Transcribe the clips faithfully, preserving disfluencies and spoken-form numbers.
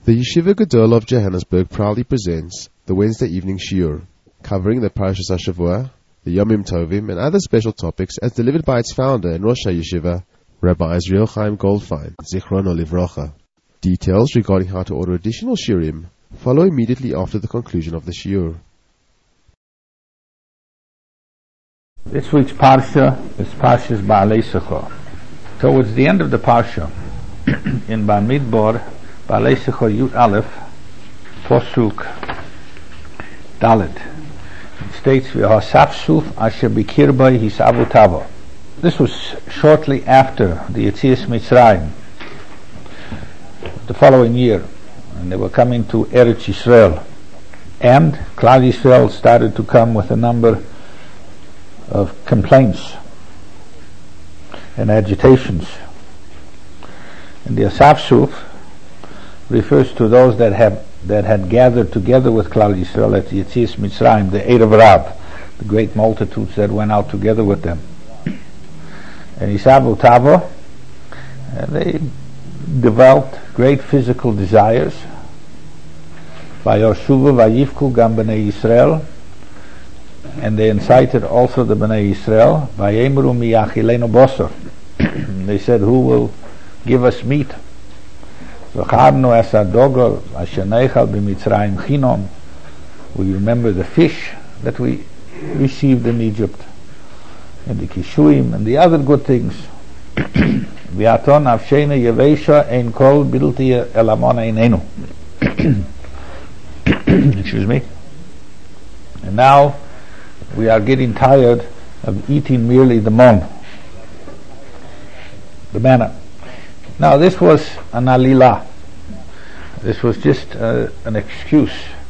The Yeshiva Gadol of Johannesburg proudly presents the Wednesday evening shiur, covering the Parashas HaShavua, the Yomim Tovim, and other special topics as delivered by its founder and Rosh HaYeshiva, Rabbi Israel Chaim Goldfein, Zichrono Livrocha. Details regarding how to order additional shiurim follow immediately after the conclusion of the shiur. This week's Parsha is Parshas Baalei Sechor. Towards the end of the Parsha, in Bamidbar, Baalei Sechor Yud Aleph, Posuk Dalet, it states, V'hasafsuf asher bikirbai hisavu tavo. This was shortly after the Yetzias Mitzrayim, the following year, and they were coming to Eretz Yisrael, and Klal Yisrael started to come with a number of complaints and agitations. And the Asafsuf refers to those that have that had gathered together with Klal Yisrael at Yetzias Mitzrayim, the Erev Rav, the great multitudes that went out together with them. And Hisavu Tavo, and they developed great physical desires. Vayoshuva vayivku gam b'nei Yisrael, and they incited also the Bnei Yisrael. Vayemru miyachilenu bosor. They said, who will give us meat? We remember the fish that we received in Egypt, and the kishuim, and the other good things. Excuse me. And now we are getting tired of eating merely the mon, the manna. Now this was an alila. This was just uh, an excuse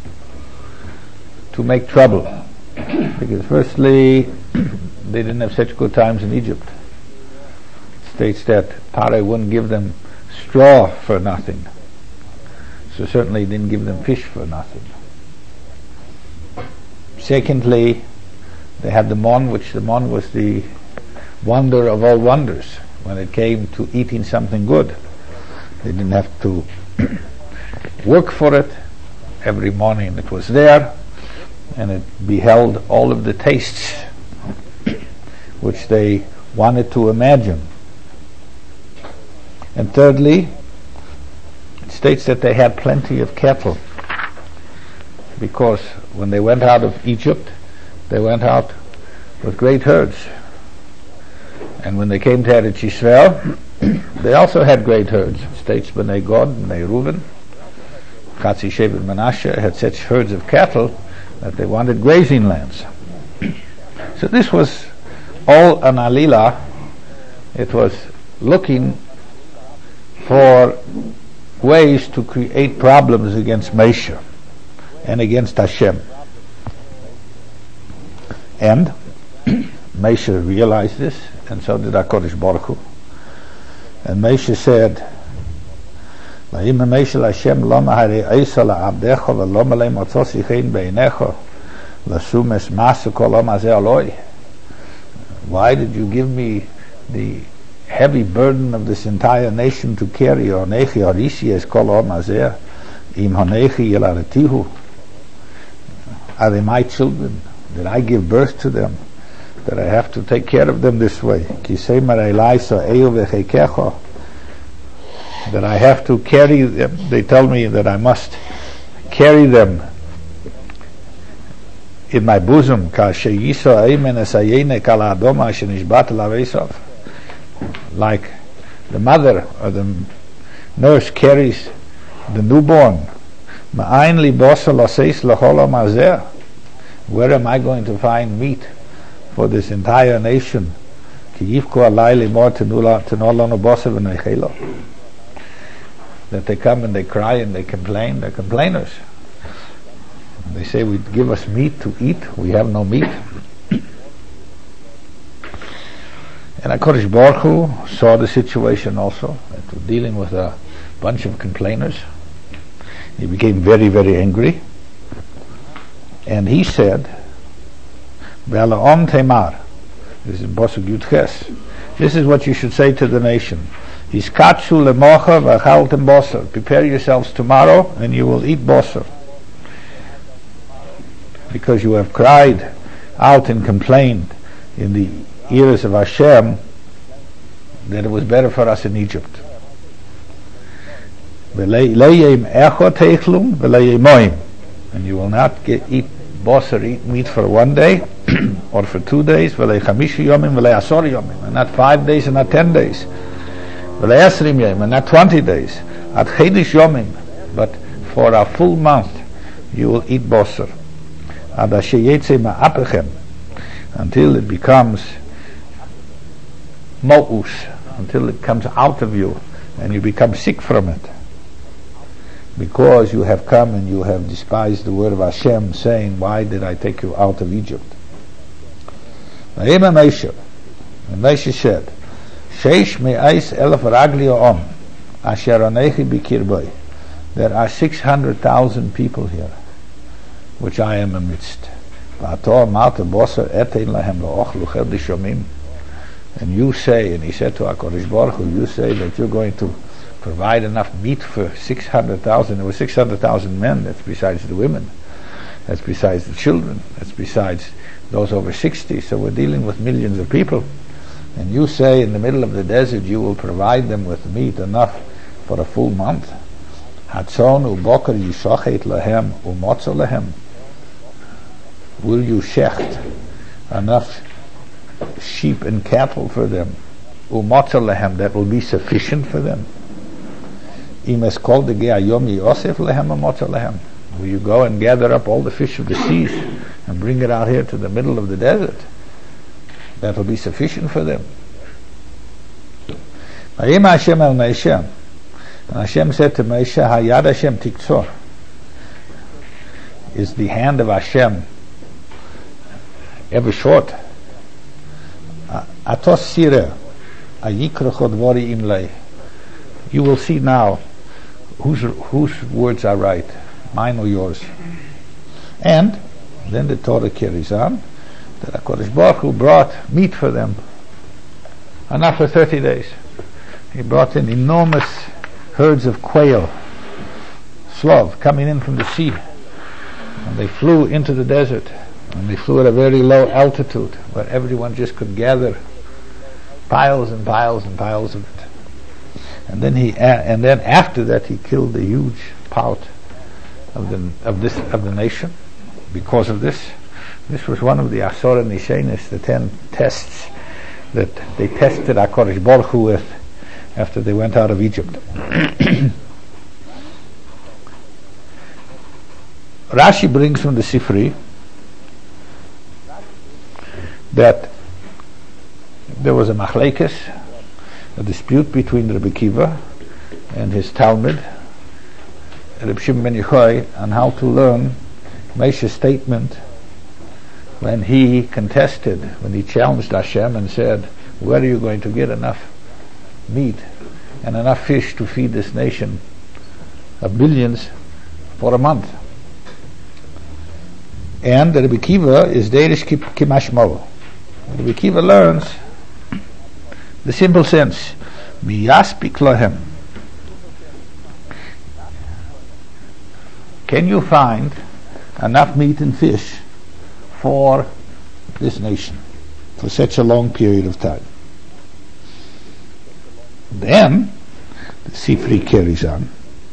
to make trouble, because firstly they didn't have such good times in Egypt. It states that Paro wouldn't give them straw for nothing, so certainly he didn't give them fish for nothing. Secondly, they had the mon, which the mon was the wonder of all wonders. When it came to eating something good, they didn't have to work for it. Every morning it was there, and it beheld all of the tastes which they wanted to imagine. And thirdly, it states that they had plenty of cattle, because when they went out of Egypt, they went out with great herds. And when they came to Eretz Yisrael, they also had great herds. It states Bnei Gad, Bnei Reuven, Chatzi Shevet Menashe had such herds of cattle that they wanted grazing lands. So this was all an alila. It was looking for ways to create problems against Moshe and against Hashem. And Moshe realized this, and so did HaKadosh Baruch Hu. And Moshe said, "Vayim Moshe Hashem lama hare'isa la'abdecha v'loma le'motzosi chen beinecha l'shum es masu kol ha'am hazeh aloi." Why did you give me the heavy burden of this entire nation to carry? Onechi harishi es kol ha'am hazeh im honechi yilaretihu. Are they my children? Did I give birth to them, that I have to take care of them this way? That I have to carry them. They tell me that I must carry them in my bosom. Like the mother or the nurse carries the newborn. Where am I going to find meat for this entire nation? That they come and they cry and they complain. They're complainers. They say, we give us meat to eat. We have no meat. And HaKadosh Baruch Hu saw the situation also, that we're dealing with a bunch of complainers. He became very, very angry. And he said, Ve'ala'om Temar, this is Pasuk Yud Ches, this is what you should say to the nation. Iskatsu lemocha v'achaltem bosser. Prepare yourselves tomorrow, and you will eat bosser, because you have cried out and complained in the ears of Hashem that it was better for us in Egypt. And you will not get, eat bosser, eat meat for one day or for two days, and not five days and not ten days, and not twenty days, but for a full month you will eat bosser, until it becomes mo'us, until it comes out of you and you become sick from it, because you have come and you have despised the word of Hashem, saying, why did I take you out of Egypt? And Moshe said, Sheish me'ais elef ragli om asher anechi bikirbai. There are six hundred thousand people here, which I am amidst. And you say, and he said to HaKadosh Baruch Hu, you say that you're going to provide enough meat for six hundred thousand. There were six hundred thousand men. That's besides the women. That's besides the children. That's besides those over sixty. So we're dealing with millions of people. And you say in the middle of the desert you will provide them with meat enough for a full month. Hatzon u'boker yishochet lahem u'motzo lahem. Will you shecht enough sheep and cattle for them, u'motzo lahem, that will be sufficient for them? Imes kol degei hayom yosef lahem u'motzo lahem. Will you go and gather up all the fish of the seas and bring it out here to the middle of the desert? That will be sufficient for them. And Hashem said to Moshe, Hayad Hashem tiktzor. Is the hand of Hashem ever short? Atos sireh ayikrocho dvori imlei. You will see now whose whose words are right, mine or yours. And then the Torah carries on that HaKadosh Baruch Hu brought meat for them, enough for thirty days. He brought in enormous herds of quail, slov, coming in from the sea, and they flew into the desert, and they flew at a very low altitude where everyone just could gather piles and piles and piles of it. And then he, and then after that, he killed a huge part of the of this of the nation because of this. This was one of the Asor Nishenis, the ten tests that they tested HaKadosh Baruch Hu with after they went out of Egypt. Rashi brings from the Sifri that there was a machlekes, a dispute between Rabbi Kiva and his Talmud, Reb Shimon ben Yochai, on how to learn Moshe's statement when he contested, when he challenged Hashem and said, where are you going to get enough meat and enough fish to feed this nation of billions for a month? And Rabbi Kiva is Derish Kimashmo. Rabbi Kiva learns the simple sense, miyaspik lahem. Can you find enough meat and fish for this nation for such a long period of time? Then the Sifri carries on.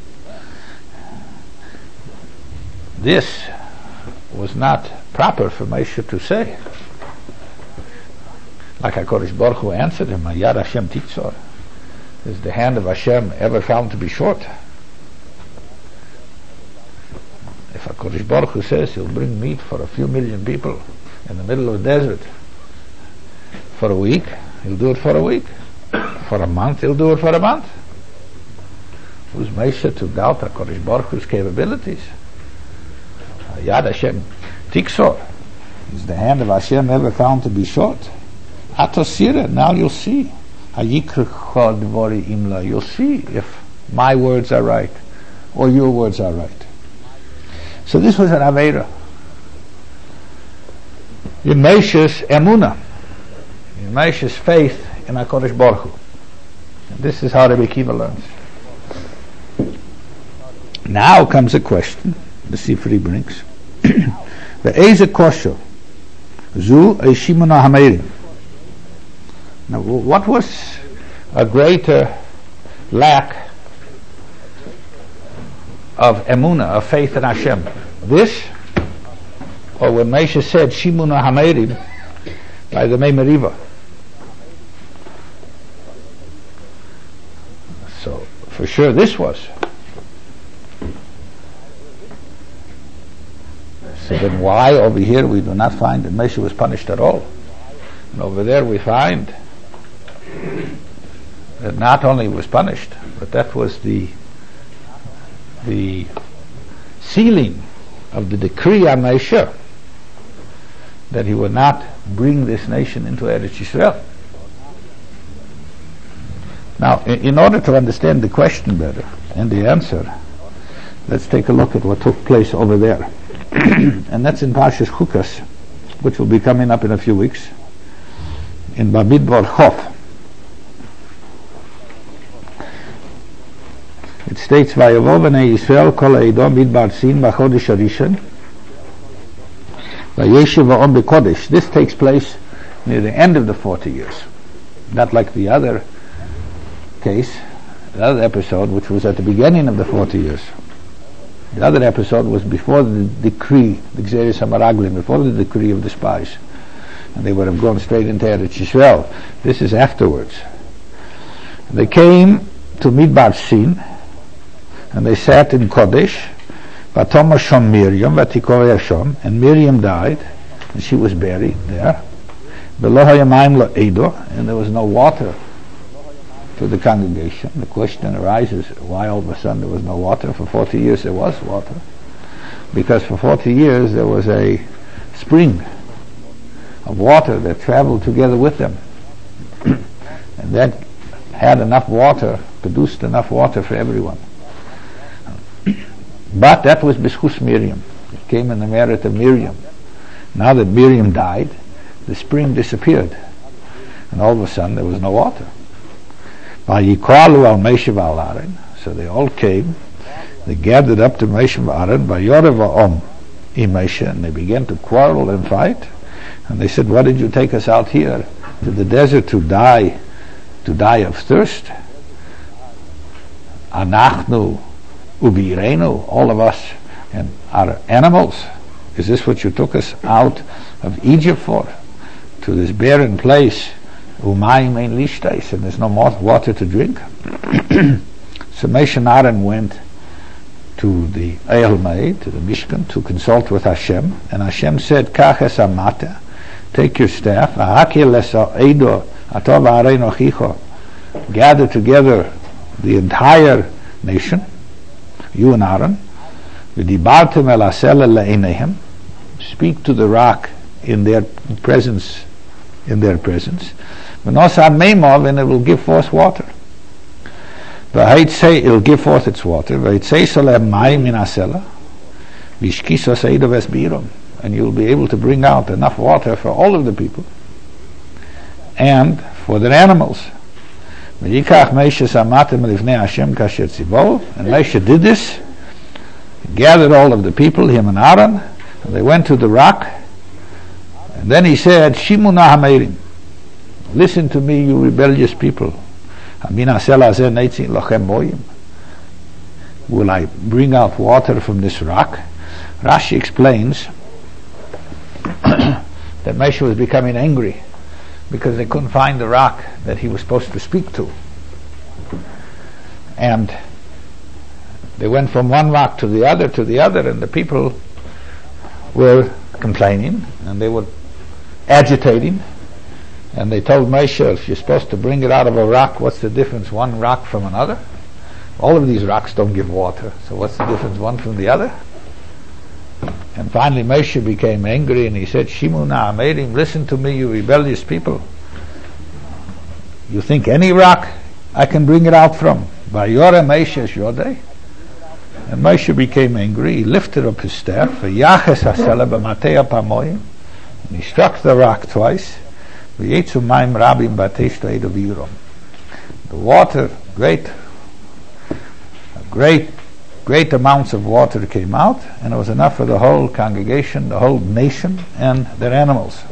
This was not proper for Moshe to say. Like HaKadosh Baruch Hu answered him, Yad Hashem tiktzor. Is the hand of Hashem ever found to be short? If HaKadosh Baruch Hu says he'll bring meat for a few million people in the middle of the desert for a week, he'll do it for a week. For a month, he'll do it for a month. Who's Moshe to doubt HaKadosh Baruch Hu's capabilities? Yad Hashem tiktzor. Is the hand of Hashem ever found to be short? Atosira, now you'll see. You'll see if my words are right or your words are right. So this was an Aveira. In Moshe's emunah, in Moshe's faith in HaKadosh Baruch Hu. This is how Rabbi Akiva learns. Now comes a question the Sifri brings. Ve'eze kosher zu eishimuna hameirim. Now, what was a greater lack of emuna, of faith in Hashem? This, or when Moshe said Shimuna Hameirim by the Mei Meriva? So, for sure, this was. So then, why over here we do not find that Moshe was punished at all, and over there we find that not only was punished, but that was the the sealing of the decree on Moshe that he would not bring this nation into Eretz Yisrael. Now, in, in order to understand the question better and the answer, let's take a look at what took place over there. And that's in Parshas Chukas, which will be coming up in a few weeks, in Bamidbar Chof. It states, Vayavo b'nei Yisrael kol ha'edom midbar sin b'chodesh harishon vayeshiv ha'om b'kodesh. This takes place near the end of the forty years, not like the other case, the other episode, which was at the beginning of the forty years. The other episode was before the decree, the Gzeres HaMaraglim, before the decree of the spies, and they would have gone straight into Eretz Yisrael. This is afterwards. They came to Midbar Sin, and they sat in Kodesh. Vatomar Shom Miriam, Vatikover Shom, and Miriam died, and she was buried there. Below Hayamayim lo Edo, and there was no water for the congregation. The question arises, why all of a sudden there was no water? For forty years there was water, because for forty years there was a spring of water that traveled together with them, and that had enough water, produced enough water for everyone. But that was B'schus Miriam. It came in the merit of Miriam. Now that Miriam died, the spring disappeared, and all of a sudden there was no water. Vayikalu al Moshe v'al Aaron. So they all came. They gathered up to Moshe and Aaron. Vayorev ha'om im Moshe, and they began to quarrel and fight. And they said, "Why did you take us out here to the desert to die, to die of thirst? Anachnu ubireinu, all of us and our animals. Is this what you took us out of Egypt for? To this barren place, umayim ein lishtais, and there's no more water to drink." So Moshe and Aaron went to the Eil Mei, to the Mishkan, to consult with Hashem, and Hashem said, "Kach es amata, take your staff, ahakil es ha'edo atov ha'arein ochicho, gather together the entire nation, you and Aaron, v'dibartem el hasel le'eineihem, speak to the rock in their presence, in their presence, v'nosad meimov, and it will give forth water. V'haitzei, it will give forth its water, v'haitzei solem mayim min hasela, v'ishkisos eido v'esbirom, and you'll be able to bring out enough water for all of the people and for their animals. V'yikach Moshe samatem lifnei Hashem kasher tzivol, and Moshe did this, gathered all of the people, him and Aaron, and they went to the rock, and then he said, Shimuna hameirim, listen to me, you rebellious people. Will I bring out water from this rock? Rashi explains that Moshe was becoming angry because they couldn't find the rock that he was supposed to speak to. And they went from one rock to the other to the other, and the people were complaining, and they were agitating, and they told Moshe, if you're supposed to bring it out of a rock, what's the difference, one rock from another? All of these rocks don't give water, so what's the difference one from the other? And finally Moshe became angry, and he said, Shimuna Hameirim, listen to me, you rebellious people. You think any rock I can bring it out from? Vayore Moshe Shodei. And Moshe became angry. He lifted up his staff, Vayaches hasela b'matei pamoyim, and he struck the rock twice. V'yetzu mayim rabim b'tei shleido v'yirom. the water, great, great, great amounts of water came out, and it was enough for the whole congregation, the whole nation, and their animals.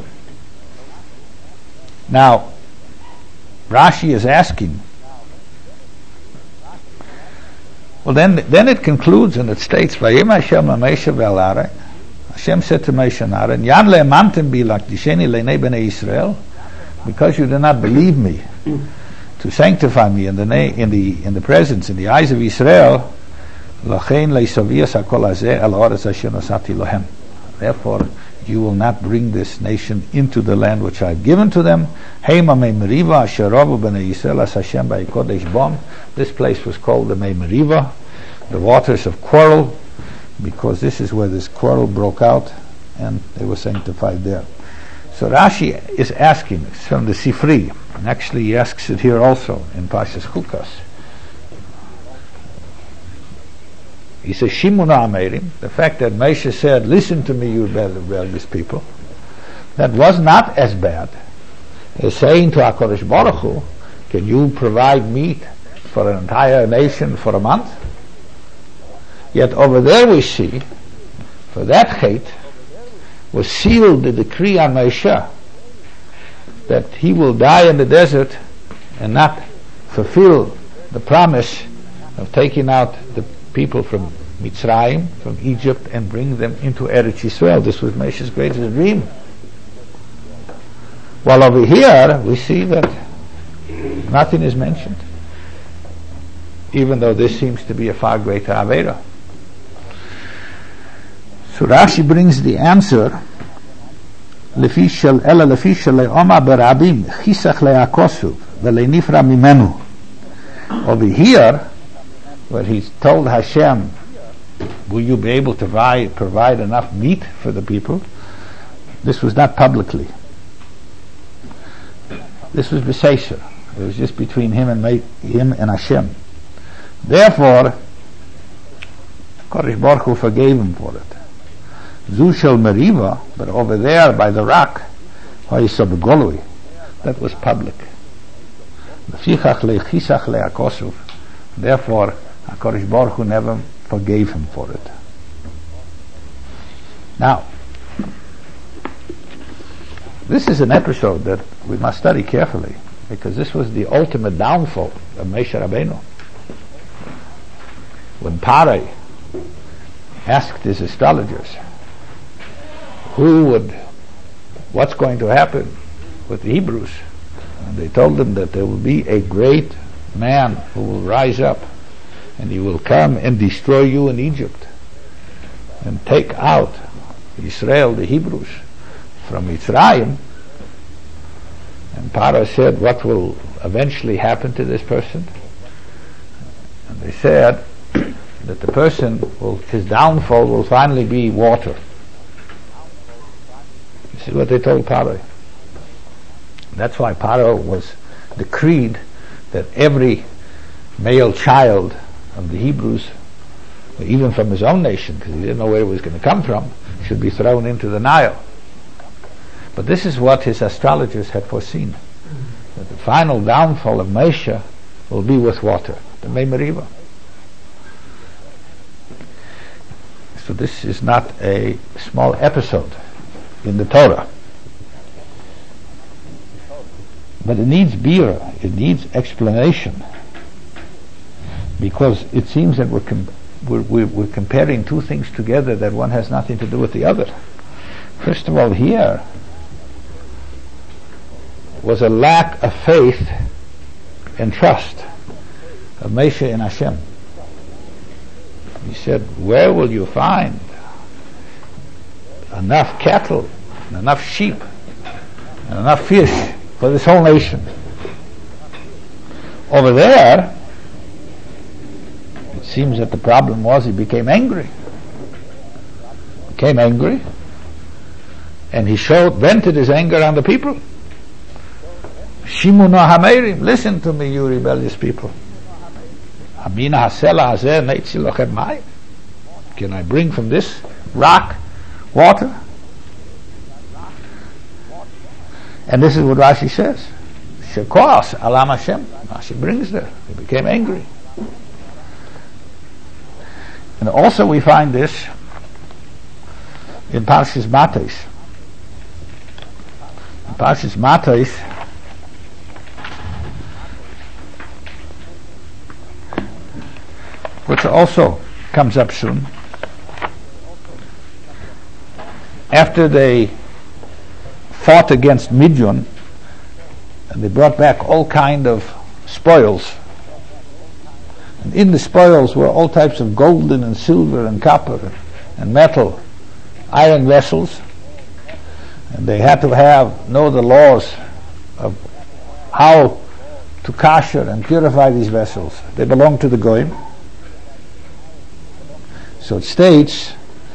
Now, Rashi is asking, well, then, then it concludes and it states, "Vayim Hashem Moshe ve'al Hashem said to Moshe and Aaron, Yan le'amantim bi lakdisheni le'nei bnei Yisrael, because you did not believe me, to sanctify me in the na- in the in the presence, in the eyes of Israel, lachein le'isaviyas hakol hazeh el haaretz asher nosati lohem. Therefore, you will not bring this nation into the land which I have given to them. Heima mei meriva asher ravu bnei Yisrael as Hashem ba'ikodesh bom. This place was called the Mei Meriva, the waters of quarrel, because this is where this quarrel broke out, and they were sanctified there. So Rashi is asking, it's from the Sifri, and actually he asks it here also in Parshas Chukas. He says, Shimuna Amerim, the fact that Moshe said, listen to me, you rebellious people, that was not as bad as saying to HaKadosh Baruch Hu, can you provide meat for an entire nation for a month? Yet over there we see, for that hate, was sealed the decree on Moshe that he will die in the desert and not fulfill the promise of taking out the people from Mitzrayim, from Egypt, and bring them into Eretz Yisrael. This was Moshe's greatest dream. While over here we see that nothing is mentioned, even though this seems to be a far greater Avera. So Rashi brings the answer, לפי של אלא לפי שלעומא ברבים חיסך להכוסו ולנפרע ממנו. Over here, where he's told Hashem, will you be able to provide, provide enough meat for the people? This was not publicly. This was b'seisher. It was just between him and him and Hashem. Therefore, Kodesh Baruch Hu forgave him for it. Zu shel meriva, but over there by the rock, that was public. Therefore, HaKadosh Baruch Hu never forgave him for it. Now, this is an episode that we must study carefully, because this was the ultimate downfall of Moshe Rabbeinu. When Parai asked his astrologers, who would, what's going to happen with the Hebrews? And they told them that there will be a great man who will rise up, and he will come and destroy you in Egypt and take out Israel, the Hebrews, from Mitzrayim. And Paro said, what will eventually happen to this person? And they said that the person will, his downfall will finally be water. This is what they told Paro. That's why Paro was decreed that every male child of the Hebrews, even from his own nation, because he didn't know where it was going to come from, should be thrown into the Nile. But this is what his astrologers had foreseen, that the final downfall of Moshe will be with water, the Mei Meriva. So this is not a small episode in the Torah, but it needs bira, it needs explanation, because it seems that we're, com- we're, we're, we're comparing two things together that one has nothing to do with the other. First of all, here was a lack of faith and trust of Moshe in Hashem. He said, where will you find enough cattle and enough sheep and enough fish for this whole nation? Over there, it seems that the problem was he became angry. Became angry, and he showed, vented his anger on the people. Shimuna Hamerim, listen to me, you rebellious people. Can I bring from this rock water? And this is what Rashi says. Shekoas alam Hashem. Rashi brings there. He became angry. And also we find this in Parshas Matos. In Parshas Matos, which also comes up soon, after they fought against Midian, and they brought back all kind of spoils. And in the spoils were all types of golden and silver and copper and metal, iron vessels. And they had to have, know the laws of how to kasher and purify these vessels. They belonged to the Goyim. So it states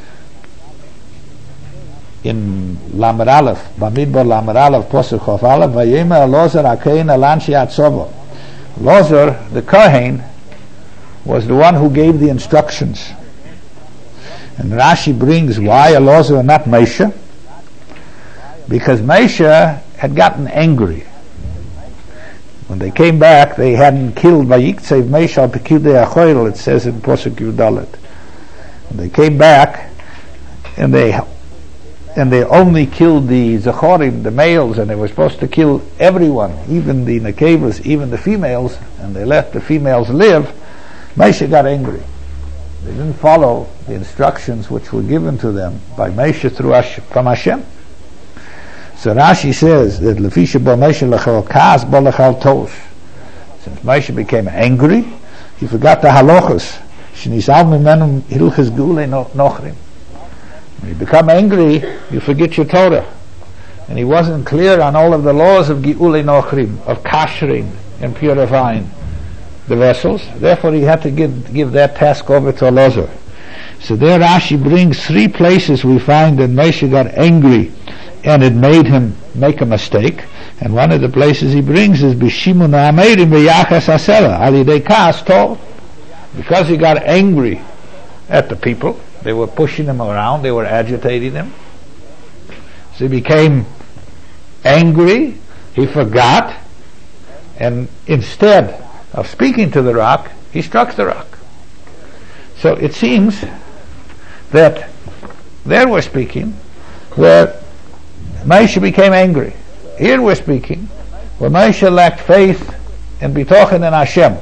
in Lamed Aleph, Bamidbar Lamed Aleph, Posuk Chof Aleph, Vayema Elazar Hakohen Elan She'atzovo. Elazar, the Kohen, was the one who gave the instructions. And Rashi brings why Elazar and not Moshe? Because Moshe had gotten angry. When they came back, they hadn't killed Vayiksev Moshe al Pekudei HaChoil, it says in Posuk Yudalet. They came back, and they and they only killed the Zachorim, the males, and they were supposed to kill everyone, even the Nekevas, even the females, and they let the females live. Moshe got angry. They didn't follow the instructions which were given to them by Moshe through Hashem, from Hashem. So Rashi says that Lefisha bo Moshe lechal kas bo lechal tosh. Since Moshe became angry, he forgot the halachos. Shnizal mimenum hilchas geulei nochrim. When you become angry, you forget your Torah. And he wasn't clear on all of the laws of geulei nochrim, of kashering and purifying the vessels. Therefore he had to give, give that task over to Elazar. So there Rashi brings three places we find that Moshe got angry and it made him make a mistake. And one of the places he brings is Bishimun Ha'ameirim B'yachas Hasela Alidei Kas Tov. Because he got angry at the people, they were pushing him around, they were agitating him. So he became angry, he forgot, and instead of speaking to the rock, he struck the rock. So it seems that there we're speaking where Moshe became angry. Here we're speaking where Moshe lacked faith and bitochen in Hashem.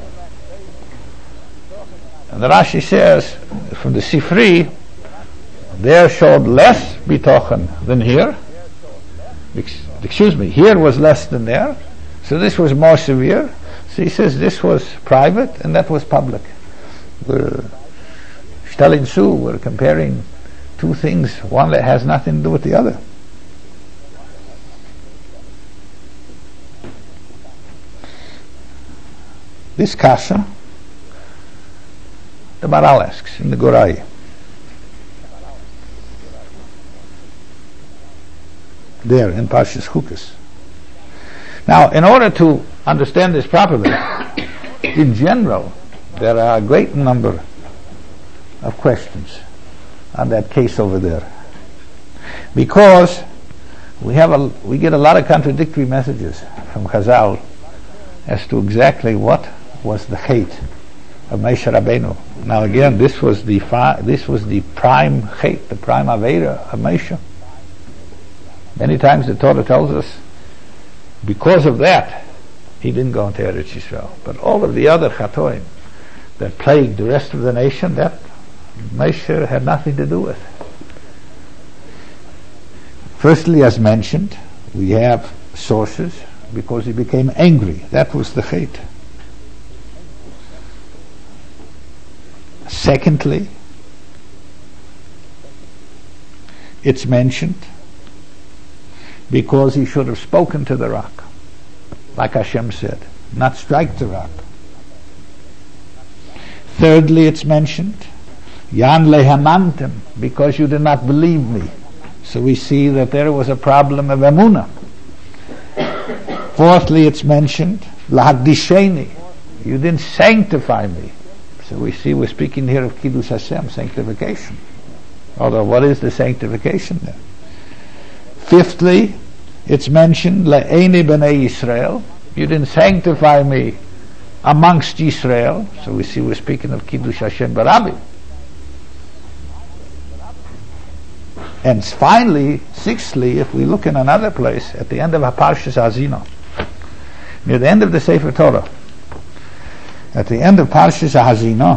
And the Rashi says from the Sifri, there showed less bitochen than here. Excuse me, here was less than there. So this was more severe. So he says this was private and that was public. We're Shtelin Su, we're comparing two things, one that has nothing to do with the other. This kasha, the Maral asks in the Gorai. There in Parshas Chukas. Now, in order to understand this properly, in general, there are a great number of questions on that case over there, because we have a we get a lot of contradictory messages from Chazal as to exactly what was the hate of Moshe Rabbeinu. Now again, this was the fi- this was the prime hate, the prime avera of Moshe. Many times the Torah tells us because of that he didn't go into Eretz Yisrael. But all of the other chatoim that plagued the rest of the nation, that Moshe had nothing to do with. Firstly, as mentioned, we have sources because he became angry. That was the hate. Secondly, it's mentioned because he should have spoken to the rock, like Hashem said, not strike the rock. Thirdly, it's mentioned, Yan lehamantem, because you did not believe me. So we see that there was a problem of emunah. Fourthly, it's mentioned, lahadisheni, you didn't sanctify me. So we see we're speaking here of Kiddush Hashem, sanctification. Although what is the sanctification there? Fifthly, it's mentioned, Le'eni b'nei Yisrael, You didn't sanctify me amongst Israel. So we see we're speaking of Kiddush Hashem Barabim. And finally, sixthly, if we look in another place, at the end of Parshas Ha'azino, near the end of the Sefer Torah, at the end of Parshas Ha'azino,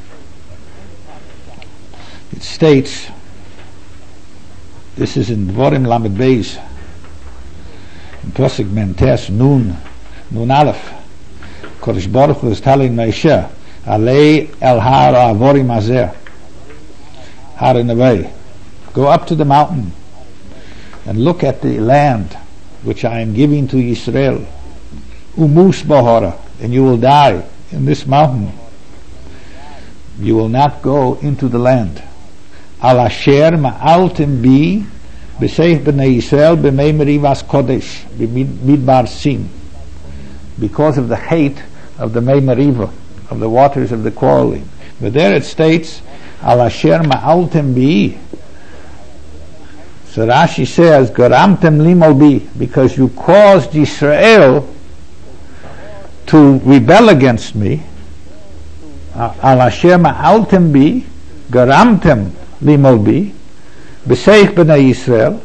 it states, this is in Dvorim Lamed Beis, in Posuk Mentes Nun, Nun Aleph, Kodesh Baruch Hu is telling Moshe, Alei El Har Avorim Azer, Har Nevei, go up to the mountain and look at the land which I am giving to Israel, Umus Bahora, and you will die in this mountain. You will not go into the land. Al asher ma'altem bi b'seich b'nei Yisrael b'mei merivas kodesh b'midbar sin, because of the hate of the Mei Meriva, of the waters of the quarreling. But there it states, Al asher ma'altem bi. So Rashi says, Garamtem limol bi, because you caused Israel to rebel against me. Al asher ma'altem bi, Garamtem limol bi, b'seich b'nei Yisrael,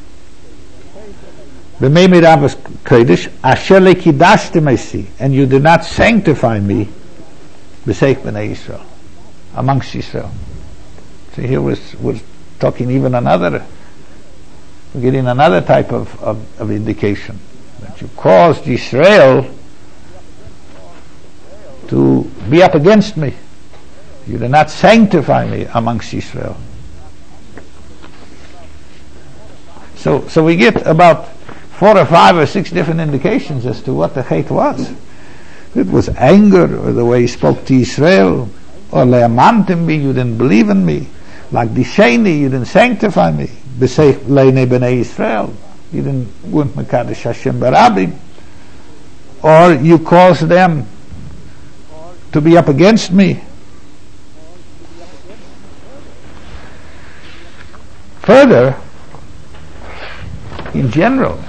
b'mei miravas kodesh, asher lekidashtem esi, and you did not sanctify me, b'seich b'nei Yisrael, amongst Israel. So here we're, we're talking even another, we're getting another type of, of, of indication, that you caused Israel to be up against me. You did not sanctify me amongst Israel. So, so we get about four or five or six different indications as to what the hate was. It was anger, or the way he spoke to Israel, or le'amantim bi, you didn't believe in me. Like disheni, you didn't sanctify me. B'seich le'nei b'nei Israel, you didn't want mekadosh Hashem barabim. Or you caused them to be up against me. Further, in general,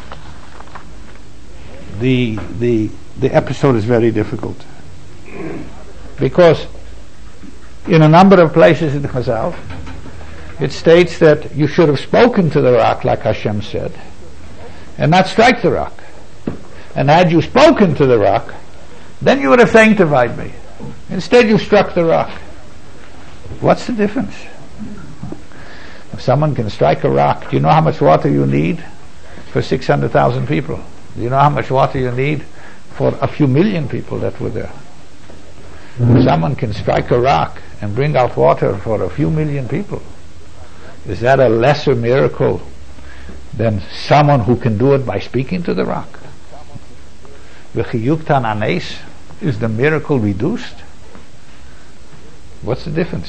the the the episode is very difficult, because in a number of places in the Chazal it states that you should have spoken to the rock like Hashem said, and not strike the rock. And had you spoken to the rock, then you would have sanctified me. Instead you struck the rock. What's the difference? If someone can strike a rock, do you know how much water you need for six hundred thousand people? Do you know how much water you need for a few million people that were there? Mm-hmm. If someone can strike a rock and bring out water for a few million people, is that a lesser miracle than someone who can do it by speaking to the rock? V'chiyuktan anes, is the miracle reduced? What's the difference?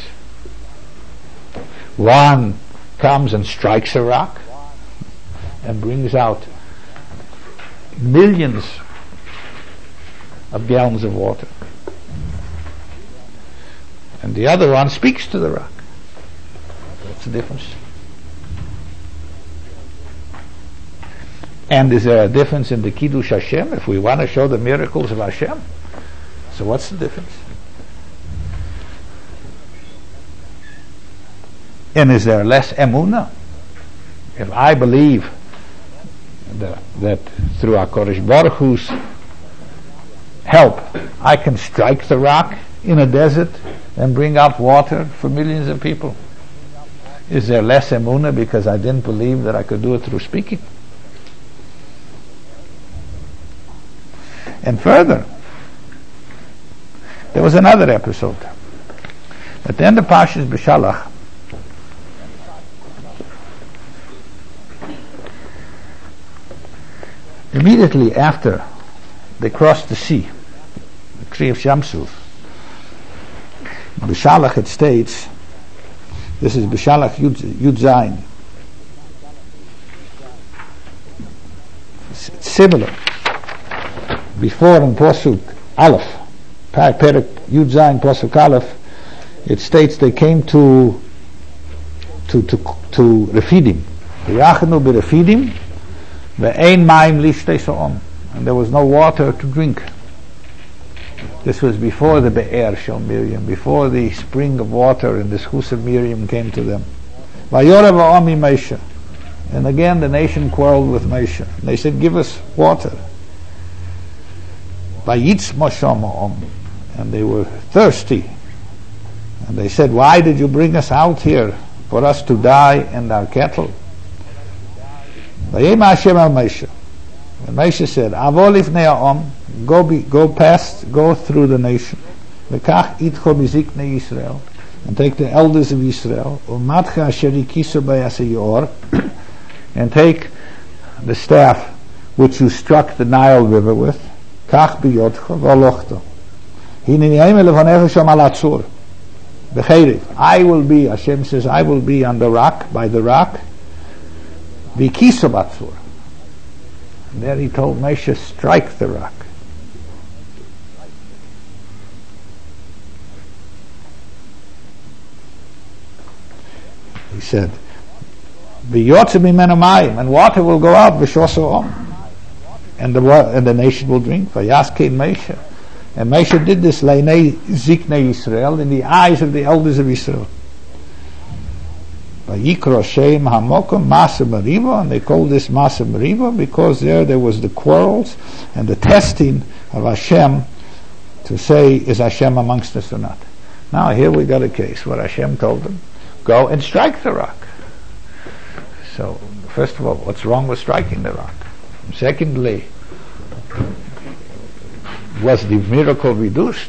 One comes and strikes a rock and brings out millions of gallons of water, and the other one speaks to the rock. What's the difference? And is there a difference in the Kiddush Hashem if we want to show the miracles of Hashem? So what's the difference? And is there less emunah? If I believe that, that through HaKadosh Baruch Hu's help I can strike the rock in a desert and bring out water for millions of people, is there less emunah because I didn't believe that I could do it through speaking? And further, there was another episode. At the end of Parshas B'Shalach, immediately after they crossed the sea, the tree of Shamsuf, B'Shalach it states, this is B'Shalach Yud, Yud Zayin. It's similar. Before in Posuk Aleph, Perek Yud Zayin Posuk Aleph, it states they came to to to to Refidim. Yachnu b'Refidim ve'ein ma'im lishtei so'om. and there was no water to drink. This was before the Be'er Shel Miriam, before the spring of water in the Schus of Miriam came to them. Vayorav ha'am Moshe. And again the nation quarreled with Moshe. They said, give us water. Vayitz Moshe ha'am. And they were thirsty. And they said, why did you bring us out here for us to die and our cattle? Vayema Hashem al Moshe. And Moshe said, Avol ifnei ha'am, go be, go past, go through the nation. V'kach itcho miziknei Yisrael, and take the elders of Israel. U'matcha asher ikiso b'yaseh yor, and take the staff which you struck the Nile River with. Kach biyodcha v'olochto. Hineni ha'im levanecha sham al atzur. B'cheiriv. I will be, Hashem says, I will be on the rock, by the rock. V'kiso b'atzur. And there he told Moshe, strike the rock. He said, "V'yotze mimenu mayim," and water will go out. V'shoso om, and the and the nation will drink. V'yaskein Moshe, and Moshe did this leinei ziknei Yisrael, in the eyes of the elders of Israel. Vayikro Shem hamokum Masa Meriva, and they called this Masa Meriva because there there was the quarrels and the testing of Hashem to say, is Hashem amongst us or not? Now here we got a case where Hashem told them, go and strike the rock. So, first of all, what's wrong with striking the rock? Secondly, was the miracle reduced?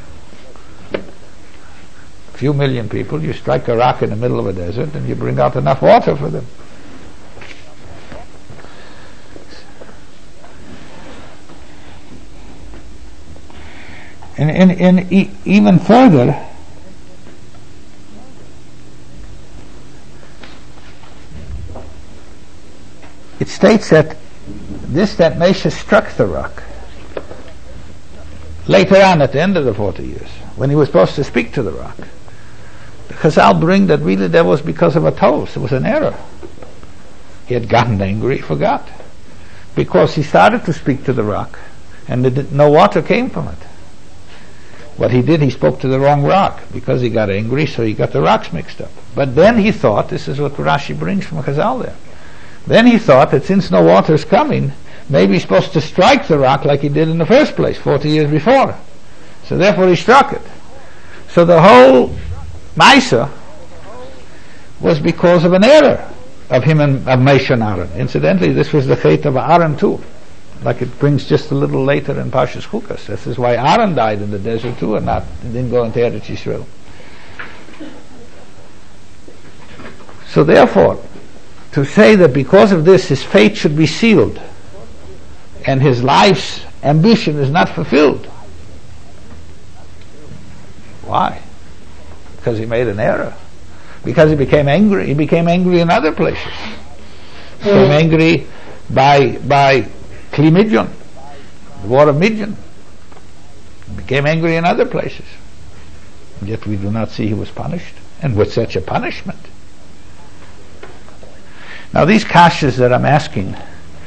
A few million people, you strike a rock in the middle of a desert and you bring out enough water for them. And, and, and e- even further, it states that this that Moshe struck the rock later on at the end of the forty years, when he was supposed to speak to the rock. The Chazal bring that really that was because of a toast. It was an error. He had gotten angry, he forgot. Because he started to speak to the rock and it, no water came from it. What he did, he spoke to the wrong rock because he got angry, so he got the rocks mixed up. But then he thought, this is what Rashi brings from Chazal there, then he thought that since no water is coming, maybe he's supposed to strike the rock like he did in the first place, forty years before. So therefore he struck it. So the whole Maisa was because of an error of him and of Moshe and Aaron. Incidentally, this was the fate of Aaron too, like it brings just a little later in Parshas Chukas. This is why Aaron died in the desert too, and not didn't go into Eretz Yisrael. So therefore, to say that because of this his fate should be sealed and his life's ambition is not fulfilled. Why? Because he made an error. Because he became angry. He became angry in other places. He became angry by by Kli Midyon, the war of Midyon. He became angry in other places. And yet we do not see he was punished. And with such a punishment. Now these kashas that I'm asking,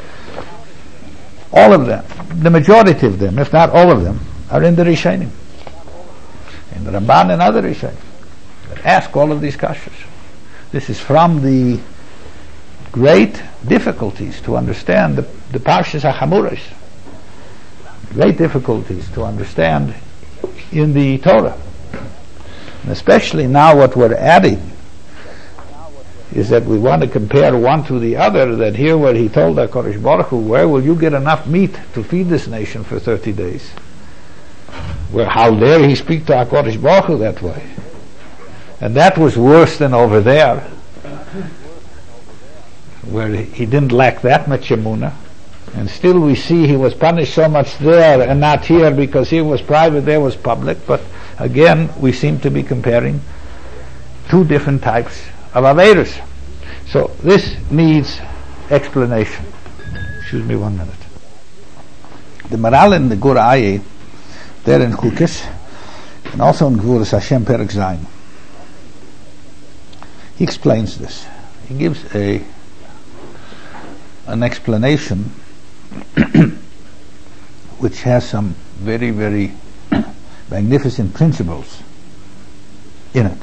all of them, the majority of them, if not all of them, are in the Rishonim, in the Ramban and other Rishonim. Ask all of these kashas. This is from the great difficulties to understand the, the Parshas HaChamuros. Great difficulties to understand in the Torah. And especially now what we're adding is that we want to compare one to the other, that here where he told HaKadosh Baruch Hu, where will you get enough meat to feed this nation for thirty days? Where, how dare he speak to HaKadosh Baruch Hu that way? And that was worse than over there, where he didn't lack that much emunah. And still we see he was punished so much there and not here, because here was private, there was public. But again, we seem to be comparing two different types of Aveirus. So this needs explanation. Excuse me one minute. The Maral in the Gur Ayin, there in Chukis, and also in Gvuras Hashem Perek Zayin, he explains this. He gives a an explanation which has some very, very magnificent principles in it.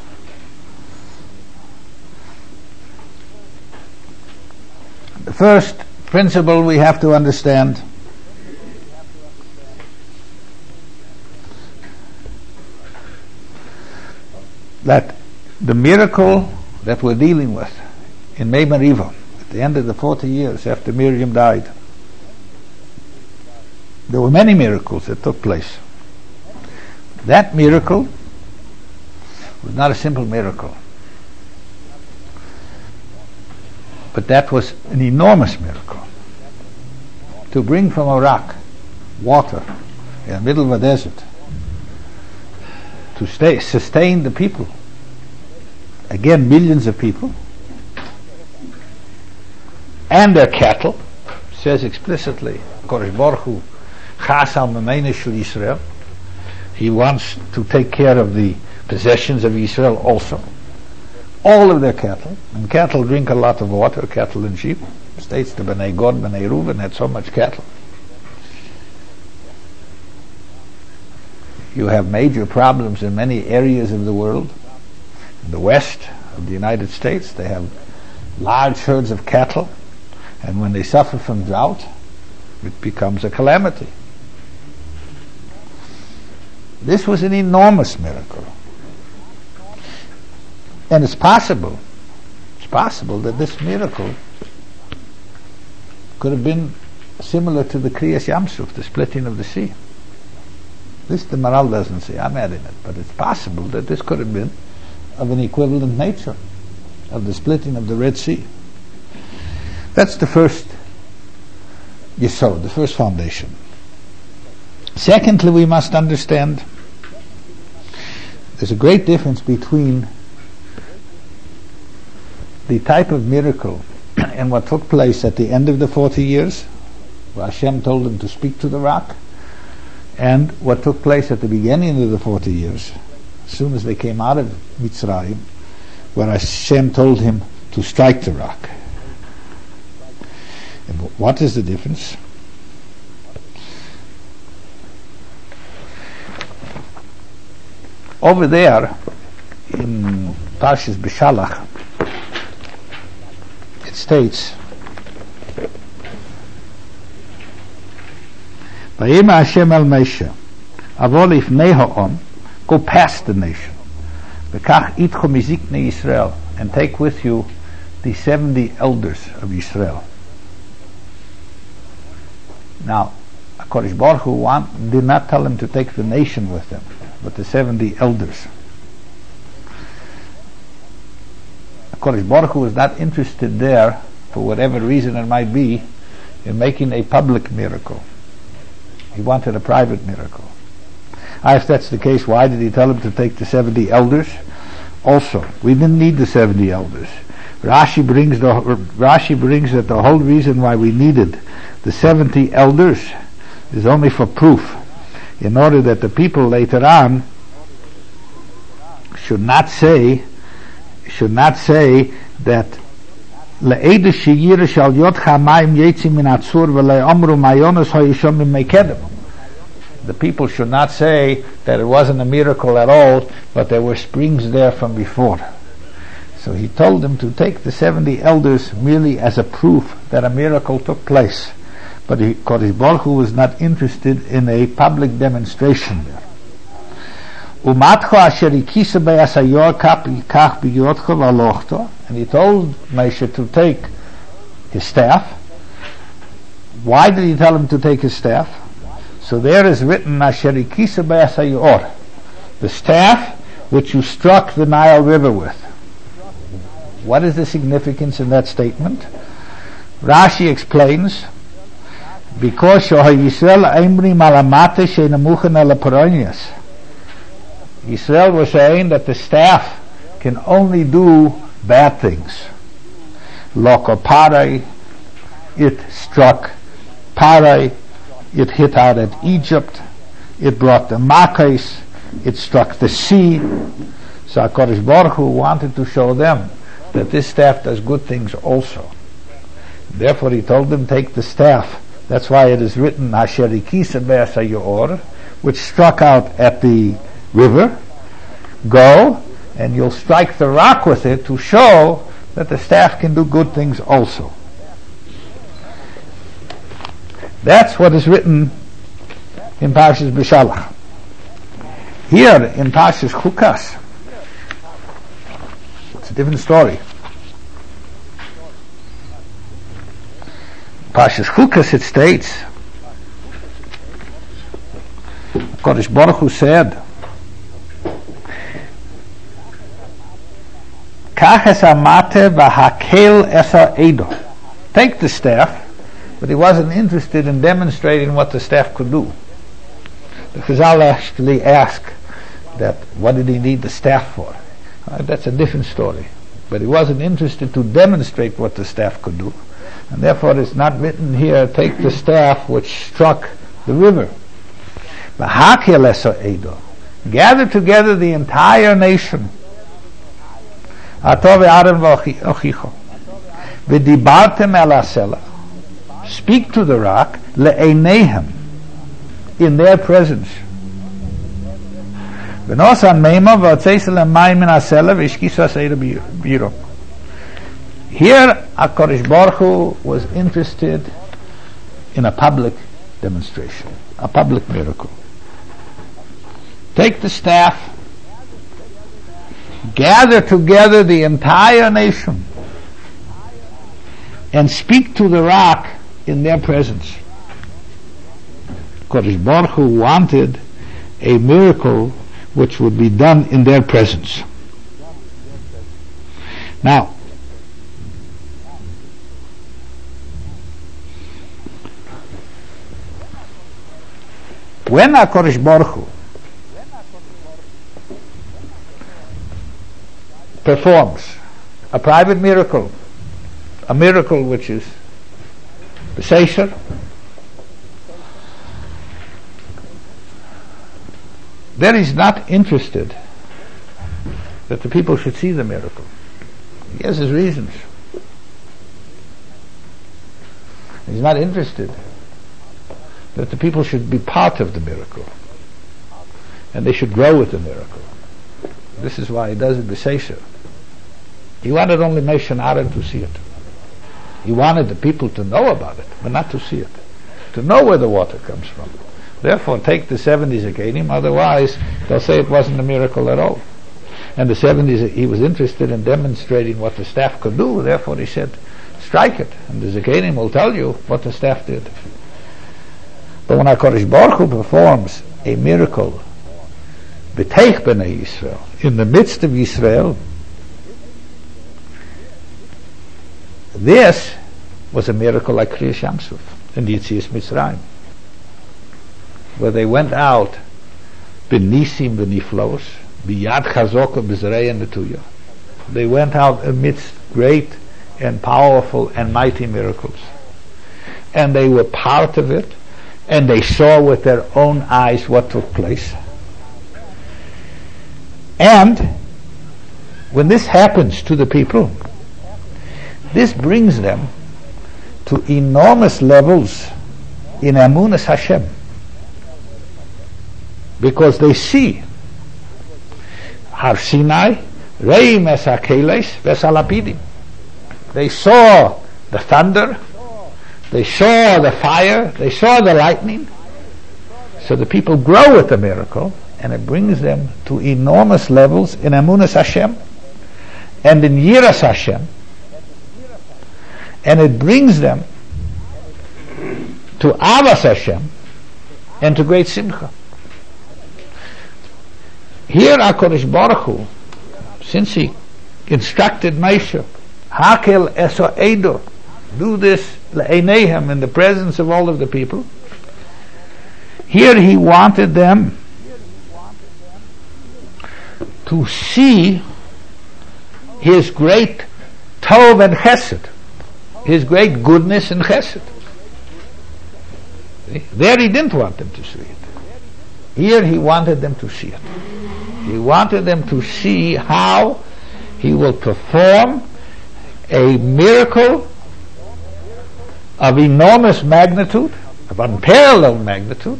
The first principle we have to understand that the miracle that we're dealing with in Mei Meriva at the end of the forty years after Miriam died, there were many miracles that took place. That miracle was not a simple miracle, but that was an enormous miracle. To bring from a rock water in the middle of a desert, to stay, sustain the people, again millions of people, and their cattle, says explicitly, Kodesh Baruch Hu, Chas al Memene Shel Yisrael, he wants to take care of the possessions of Israel also. All of their cattle, and cattle drink a lot of water, cattle and sheep. States the Bnei Gad, Bnei Reuven had so much cattle. You have major problems in many areas of the world. In the west of the United States, they have large herds of cattle, and when they suffer from drought, it becomes a calamity. This was an enormous miracle. And it's possible, it's possible that this miracle could have been similar to the Kriyas Yamsuf, the splitting of the sea. This the Maral doesn't say, I'm adding it, but it's possible that this could have been of an equivalent nature of the splitting of the Red Sea. That's the first yesod, the first foundation. Secondly, we must understand there's a great difference between the type of miracle and what took place at the end of the forty years, where Hashem told him to speak to the rock, and what took place at the beginning of the forty years, as soon as they came out of Mitzrayim, where Hashem told him to strike the rock. And what is the difference? Over there, in Parshas Beshalach, it states, Vayema Hashem el Moshe, avol ifnei ha'om, go past the nation, v'kach itcho miziknei Yisrael, and take with you the seventy elders of Yisrael. Now, HaKadosh Baruch Hu want, did not tell him to take the nation with him, but the seventy elders. HaKadosh Baruch Hu was not interested there, for whatever reason it might be, in making a public miracle. He wanted a private miracle. Ah, if that's the case, why did he tell him to take the seventy elders? Also, we didn't need the seventy elders. Rashi brings the Rashi brings that the whole reason why we needed the seventy elders is only for proof, in order that the people later on should not say should not say that the people should not say that it wasn't a miracle at all, but there were springs there from before. So he told them to take the seventy elders merely as a proof that a miracle took place. But Kodesh Baruch Hu was not interested in a public demonstration there. And he told Moshe to take his staff. Why did he tell him to take his staff? So there is written, the staff which you struck the Nile River with. What is the significance in that statement? Rashi explains, because Israel was saying that the staff can only do bad things. Loko Parai, it struck Parai, it hit out at Egypt, it brought the Makkahs, it struck the sea. So HaKadosh Baruch Hu wanted to show them that this staff does good things also. Therefore he told them, take the staff That's why it is written, Asher Ikisa Be'asa Yo'or, which struck out at the river. Go, and you'll strike the rock with it to show that the staff can do good things also. That's what is written in Parshas B'Shalach. Here in Parshas Chukas, it's a different story. Parshas Chukas it states, Kodesh Baruch Hu said, Kach es amate v'hakel esa edo. Take the staff, but he wasn't interested in demonstrating what the staff could do. The Chazal actually ask that, what did he need the staff for? Uh, that's a different story. But he wasn't interested to demonstrate what the staff could do. And therefore it's not written here, take the staff which struck the river. V'hakel esa edo. Gather together the entire nation. Ato ve'aron v'ochicho. V'dibartem el hasela. Speak to the rock, le'eineihem, in their presence. V'nosan meima v'otzeis le'mayim min hasela v'ishkisu hasela b'yiro. Here, HaKadosh Baruch Hu was interested in a public demonstration, a public miracle. Take the staff, gather together the entire nation, and speak to the rock in their presence. Kodesh Baruch Hu wanted a miracle which would be done in their presence. Now, when HaKadosh Baruch Hu performs a private miracle, a miracle which is the Seisher, then he's not interested that the people should see the miracle. He has his reasons. He's not interested that the people should be part of the miracle and they should grow with the miracle. This is why he does it b'seisher. He wanted only Moshe and Aaron to see it. He wanted the people to know about it, but not to see it. To know where the water comes from. Therefore, take the seventies Zekanim, otherwise they'll say it wasn't a miracle at all. And the seventies, he was interested in demonstrating what the staff could do, therefore he said, strike it, and the Zekanim will tell you what the staff did. But when HaKadosh Baruch Hu performs a miracle, b'teich b'nei Yisrael, in the midst of Yisrael, this was a miracle like Kriyas Yamsuf in the Yetzias Mitzrayim, where they went out b'nisim v'niflos, b'yad chazoka b'zrei netuya. They went out amidst great and powerful and mighty miracles, and they were part of it, and they saw with their own eyes what took place. And when this happens to the people, this brings them to enormous levels in Amunas Hashem, because they see Har Sinai, Reim es hakeles ves halapidim. They saw the thunder, they saw the fire, they saw the lightning. So the people grow with the miracle, and it brings them to enormous levels in Amunas Hashem and in Yiras Hashem, and it brings them to Avas Hashem and to great Simcha. Here HaKadosh Baruch Hu, since he instructed Moshe, Hakel eso edo, do this le'eineihem, in the presence of all of the people, here he wanted them to see his great tov and chesed, his great goodness and chesed. There he didn't want them to see it. Here he wanted them to see it. He wanted them to see how he will perform a miracle of enormous magnitude, of unparalleled magnitude,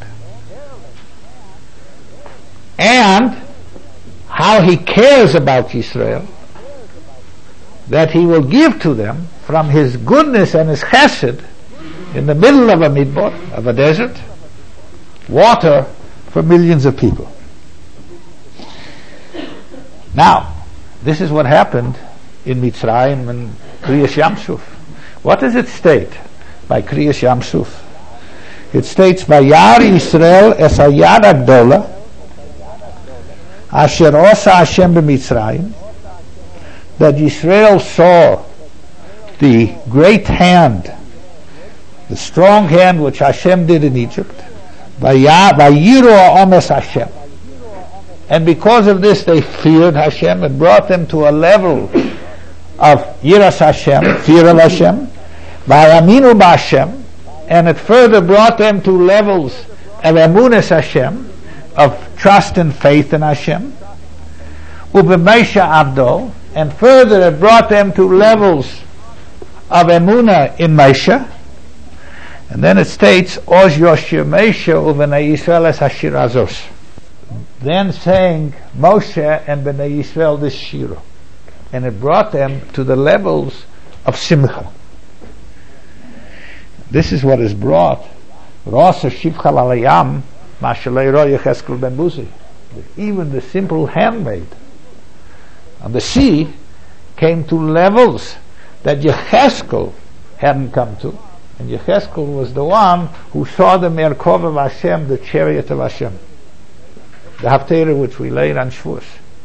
and how he cares about Israel, that he will give to them from his goodness and his chesed in the middle of a midbar, of a desert, water for millions of people. Now, this is what happened in Mitzrayim and Kriyas Yamsuf. What does it state by Kriyas Yamsuf? It states, Vayar Yisrael es hayad agdola asher osa Hashem b'Mitzrayim, that Yisrael saw the great hand, the strong hand which Hashem did in Egypt, Vayiru omes Hashem. And because of this they feared Hashem. It brought them to a level of Yiras Hashem, fear of Hashem, Vayaminu b'Hashem, and it further brought them to levels of Emunas Hashem, of trust and faith in Hashem, Ubemesha Abdo, and further it brought them to levels of Emunah in Mesha. And then it states, Oz Yoshir Mesha uvenei Yisrael es hashir azos. Then saying Moshe and Bnei Yisrael this shiro. And it brought them to the levels of Simcha. This is what is brought. Rosa Shivchal Alayam, Mashalei Ro Yecheskel Ben Buzi. Even the simple handmaid on the sea came to levels that Yecheskel hadn't come to. And Yecheskel was the one who saw the Merkov of Hashem, the chariot of Hashem. The Haftarah which we laid on Shavuos.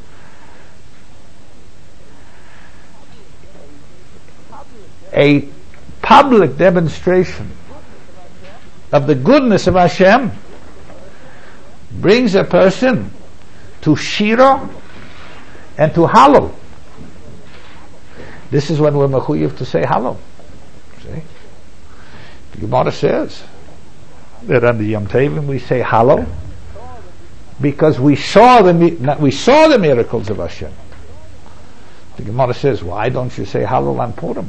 A public demonstration of the goodness of Hashem brings a person to Shira and to Hallel. This is when we're mechuyev to say Hallel. See? The Gemara says that on the Yom Tovim we say Hallel because we saw the we saw the miracles of Hashem. The Gemara says, why don't you say Hallel on Purim?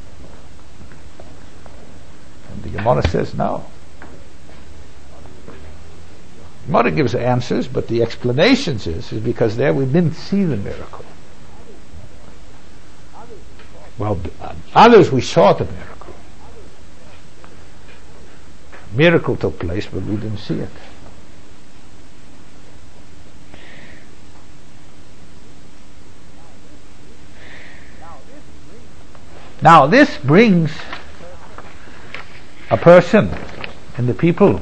And the Gemara says, no. The Gemara gives answers, but the explanations is, is because there we didn't see the miracle. Well, others we saw the miracle. Miracle took place, but we didn't see it. Now this brings a person and the people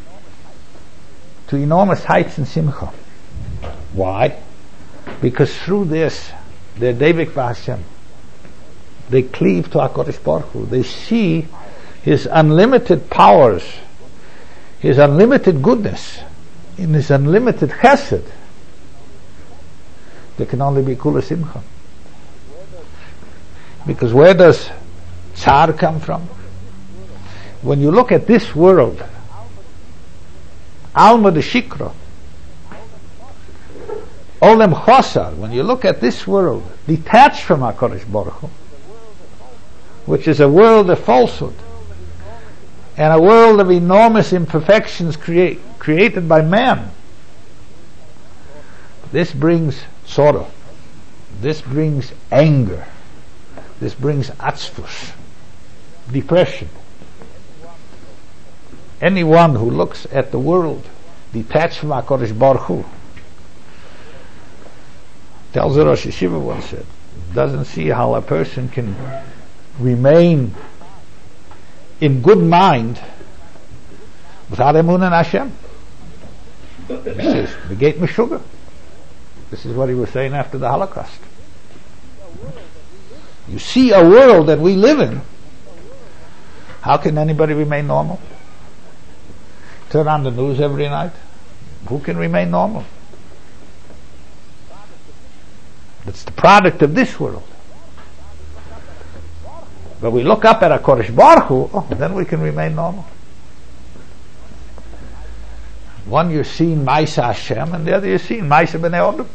to enormous heights in Simcha. Why? Because through this, they're Devik V'Hashem. They cleave to HaKadosh Baruch Hu. They see His unlimited powers, His unlimited goodness, in His unlimited chesed. There can only be Kula Simcha. Because where does Tsar come from? When you look at this world, Alma de Shikra, Olem Chosar, when you look at this world, detached from HaKadosh Baruch Hu, which is a world of falsehood, and a world of enormous imperfections create, created by man, this brings sorrow, this brings anger, this brings atzvus, depression. Anyone who looks at the world detached from HaKadosh Baruch Hu, tells the Rosh Yeshiva once said, doesn't see how a person can remain in good mind without emunah in Hashem. He says, the gate Meshuggah. This is what he was saying after the Holocaust. You see a world that we live in. How can anybody remain normal? Turn on the news every night. Who can remain normal? It's the product of this world. But we look up at HaKadosh Baruch Hu, oh, then we can remain normal. One you're seeing Maisa Hashem, and the other you're seeing Maisa B'nei Odom.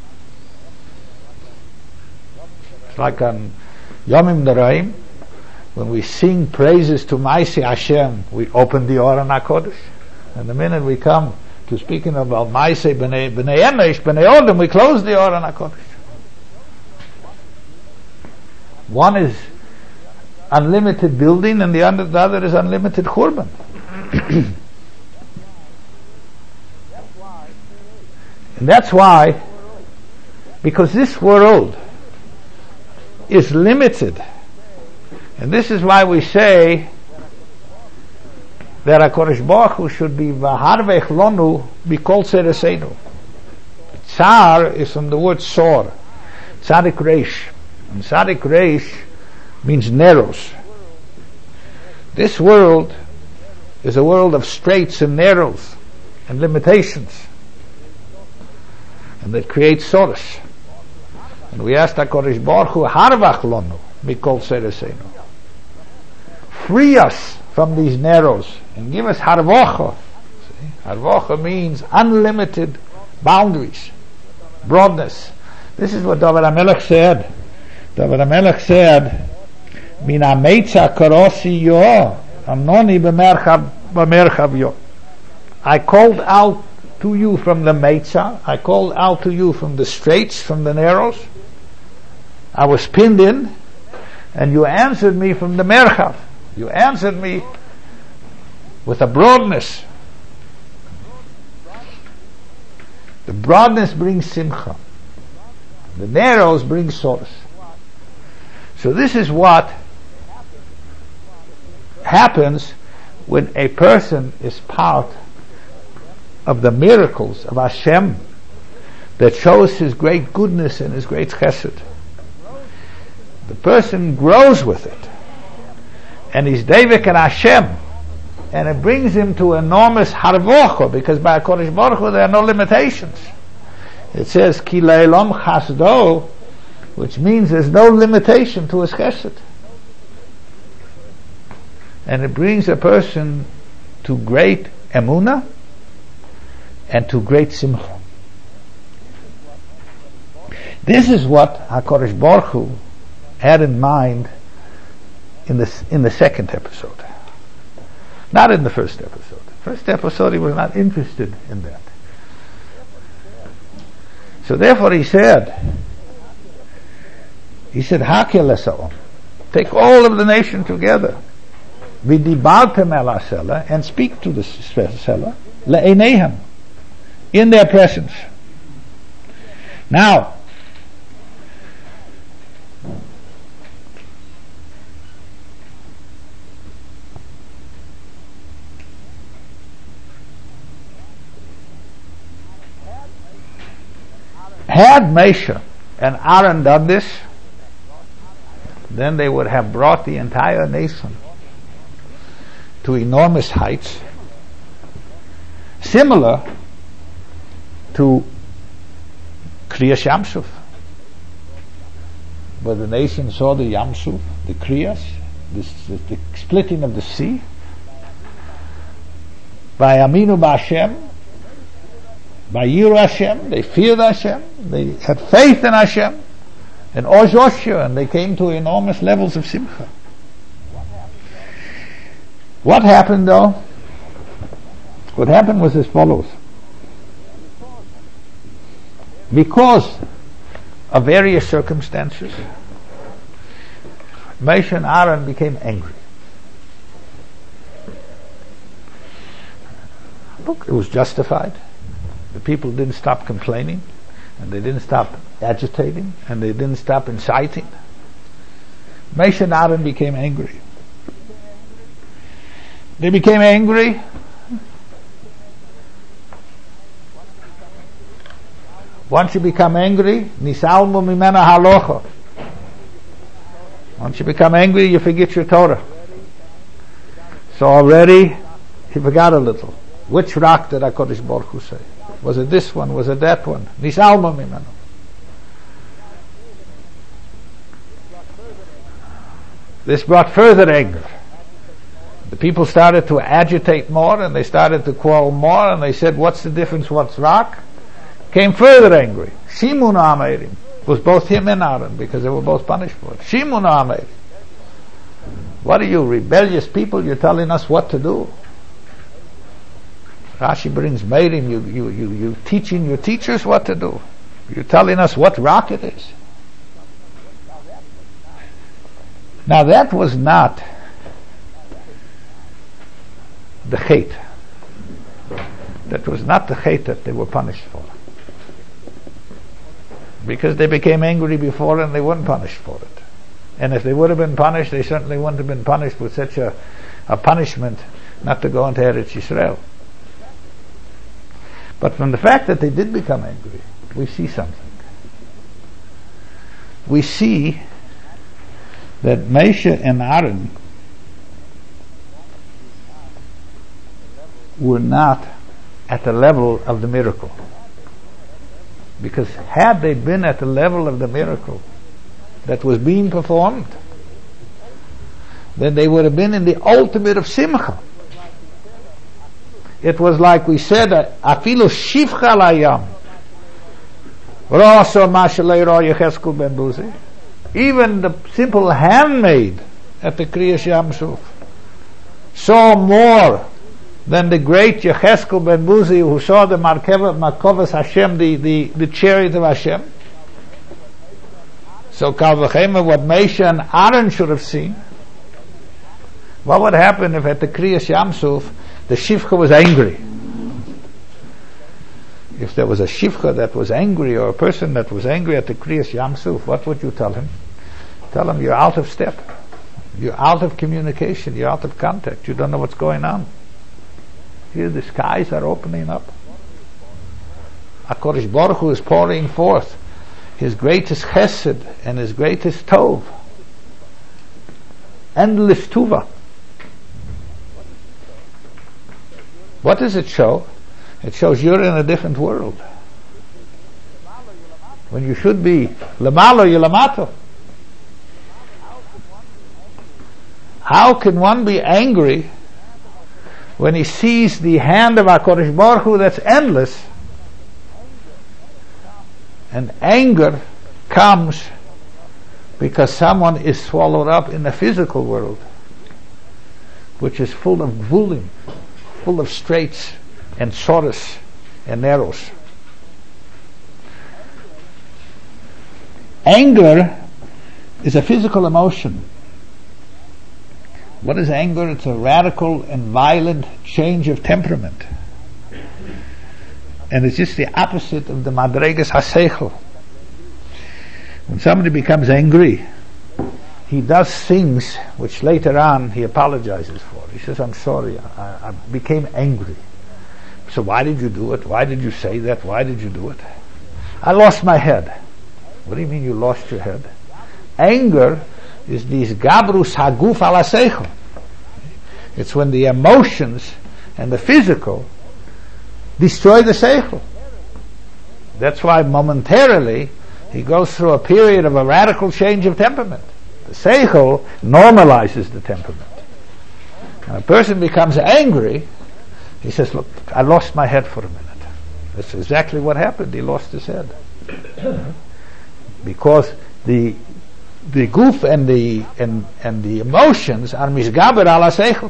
It's like on Yomim Noraim, when we sing praises to Maaseh Hashem, we open the Oren HaKodesh. And the minute we come to speaking about Maaseh B'nei B'nei Emesh, B'nei Odom, we close the Oren HaKodesh. One is unlimited building, and the other, the other is unlimited Churban. And that's why, because this world is limited, and this is why we say that HaKadosh Baruch Hu should be V'harvech lonu b'kol tzereseinu. Tsar is from the word sor, tzadik reish, and tzadik reish means narrows. This world is a world of straits and narrows and limitations, and that creates sorrows. And we ask HaKadosh Baruch Hu, harvach lonu mikol tzereseinu. Free us from these narrows and give us harvacha. Harvacha means unlimited boundaries, broadness. This is what David HaMelech said. David HaMelech said, Min ha'meitza karosi yo, amnoni b'merchav b'merchav yo. I called out to you from the meitza, I called out to you from the straits, from the narrows. I was pinned in, and you answered me from the merchav. You answered me with a broadness. The broadness brings simcha. The narrows bring solace. So this is what happens when a person is part of the miracles of Hashem that shows His great goodness and His great chesed. The person grows with it, and he's Deivik and Hashem, and it brings him to enormous harvocha, because by HaKadosh Baruch Hu there are no limitations. It says Ki le'elam chasdo, which means there's no limitation to His chesed, and it brings a person to great emunah and to great simcha. This is what HaKadosh Baruch Hu had in mind in the in the second episode, not in the first episode. First episode, He was not interested in that. So therefore, He said, He said, Hakel esaon, take all of the nation together, v'dibartem el hasela, and speak to the sela, le'eineihem, in their presence. Now, had Moshe and Aaron done this, then they would have brought the entire nation to enormous heights, similar to Kriyas Yamsuf, where the nation saw the Yamsuf, the Kriyas, the, the, the splitting of the sea. By Aminu B'Hashem, by Yiru Hashem, they feared Hashem, they had faith in Hashem, and Ojoshua, and they came to enormous levels of simcha. What happened though? What happened was as follows. Because of various circumstances, Moshe and Aaron became angry. Look, it was justified. The people didn't stop complaining, and they didn't stop agitating, and they didn't stop inciting. Moshe and Aaron became angry. They became angry. Once you become angry, nisalmu mimena halocha. Once you become angry, you forget your Torah. So already, he forgot a little. Which rock did HaKadosh Baruch Hu say? Was it this one? Was it that one? Nisalma mimenu. This brought further anger. The people started to agitate more, and they started to quarrel more, and they said, what's the difference, what's rock? Came further angry. Shimun Amerim was both him and Aaron, because they were both punished for it. Shimun Amerim. What are you, rebellious people? You're telling us what to do. Rashi brings Meirim, you, you, you, you teaching your teachers what to do. You're telling us what rocket is. Now that was not the hate. That was not the hate that they were punished for. Because they became angry before and they weren't punished for it. And if they would have been punished, they certainly wouldn't have been punished with such a, a punishment not to go into Eretz Yisrael. But from the fact that they did become angry, we see something. We see that Moshe and Aaron were not at the level of the miracle. Because had they been at the level of the miracle that was being performed, then they would have been in the ultimate of simcha. It was like we said, afilu shivcha layam. Even the simple handmaid at the Kriyas Yamsuf saw more than the great Yecheskel ben Buzi, who saw the Markovas Hashem, the, the, the chariot of Hashem. So Kal V'chemer, what Moshe and Aaron should have seen. What would happen if at the Kriyas Yamsuf the Shivcha was angry? If there was a Shivcha that was angry, or a person that was angry at the Kriyas Yamsuf, what would you tell him? Tell him you're out of step. You're out of communication. You're out of contact. You don't know what's going on. Here the skies are opening up. HaKadosh Baruch Hu is pouring forth His greatest chesed and His greatest tov. Endless tuva. What does it show? It shows you're in a different world. When you should be lamalo yilamato. How can one be angry when he sees the hand of HaKadosh Baruch Hu that's endless? And anger comes because someone is swallowed up in the physical world, which is full of gvulim, full of straits and soros and narrows. Anger is a physical emotion. What is anger? It's a radical and violent change of temperament. And it's just the opposite of the Madregas HaSeichel. When somebody becomes angry, he does things which later on he apologizes for. He says, I'm sorry, I, I became angry. So why did you do it? Why did you say that? Why did you do it? I lost my head. What do you mean you lost your head? Anger is these gabrus haguf ala seichel. It's when the emotions and the physical destroy the seichel. That's why momentarily he goes through a period of a radical change of temperament. The seichel normalizes the temperament. When a person becomes angry, he says, look, I lost my head for a minute. That's exactly what happened. He lost his head. Because the the goof and the and and the emotions are misgaber ala seichel.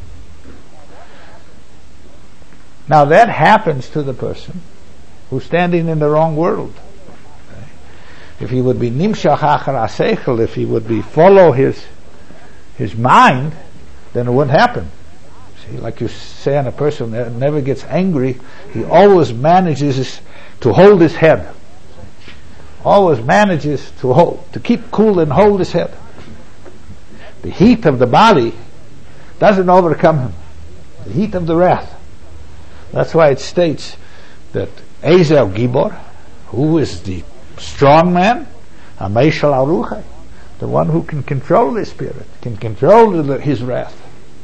Now that happens to the person who's standing in the wrong world. Okay? If he would be nimshach achar seichel, if he would be follow his his mind, then it wouldn't happen. See, like you say on a person that never gets angry, he always manages to hold his head. Always manages to hold, to keep cool and hold his head. The heat of the body doesn't overcome him. The heat of the wrath. That's why it states that Ezel Gibor, who is the strong man, Ameishal Aruchai, the one who can control his spirit, can control his wrath.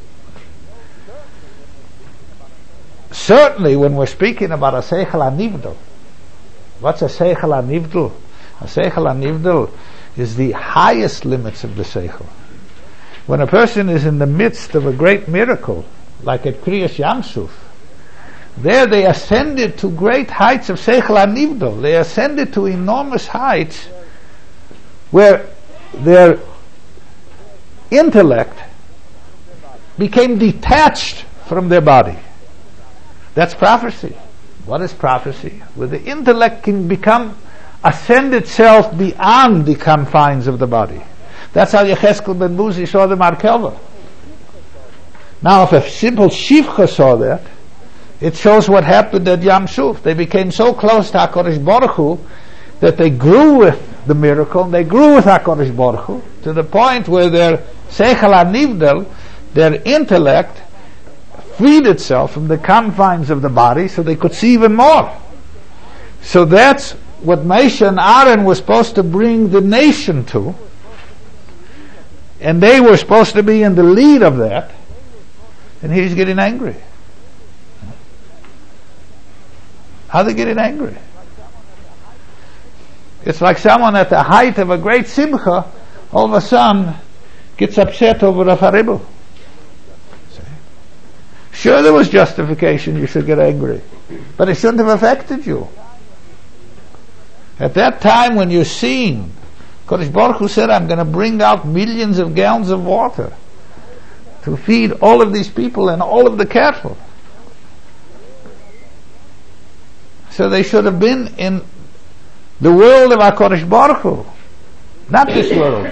Certainly, when we're speaking about a Seichel HaNivdal, what's a Seichel HaNivdal? A Seichel HaNivdal is the highest limits of the Seichel. When a person is in the midst of a great miracle, like at Kriyas Yamsuf, there they ascended to great heights of Seichel HaNivdal. They ascended to enormous heights where their intellect became detached from their body. That's prophecy. What is prophecy? Where the intellect can become, ascend itself beyond the confines of the body. That's how Yecheskel ben Buzi saw the Markelva. Now, if a simple Shivcha saw that, it shows what happened at Yam Suf. They became so close to HaKadosh Baruch Hu that they grew with the miracle, and they grew with HaKadosh Baruch Hu, to the point where their Seichel HaNivdel, their intellect, freed itself from the confines of the body so they could see even more. So that's what Moshe and Aaron were supposed to bring the nation to, and they were supposed to be in the lead of that, and he's getting angry. How are they getting angry? It's like someone at the height of a great simcha, all of a sudden gets upset over a faribel. Sure, there was justification, you should get angry, but it shouldn't have affected you. At that time when you're seeing, Kodesh Baruch Hu said, I'm going to bring out millions of gallons of water to feed all of these people and all of the cattle. So they should have been in the world of HaKadosh Baruch Hu, not this world.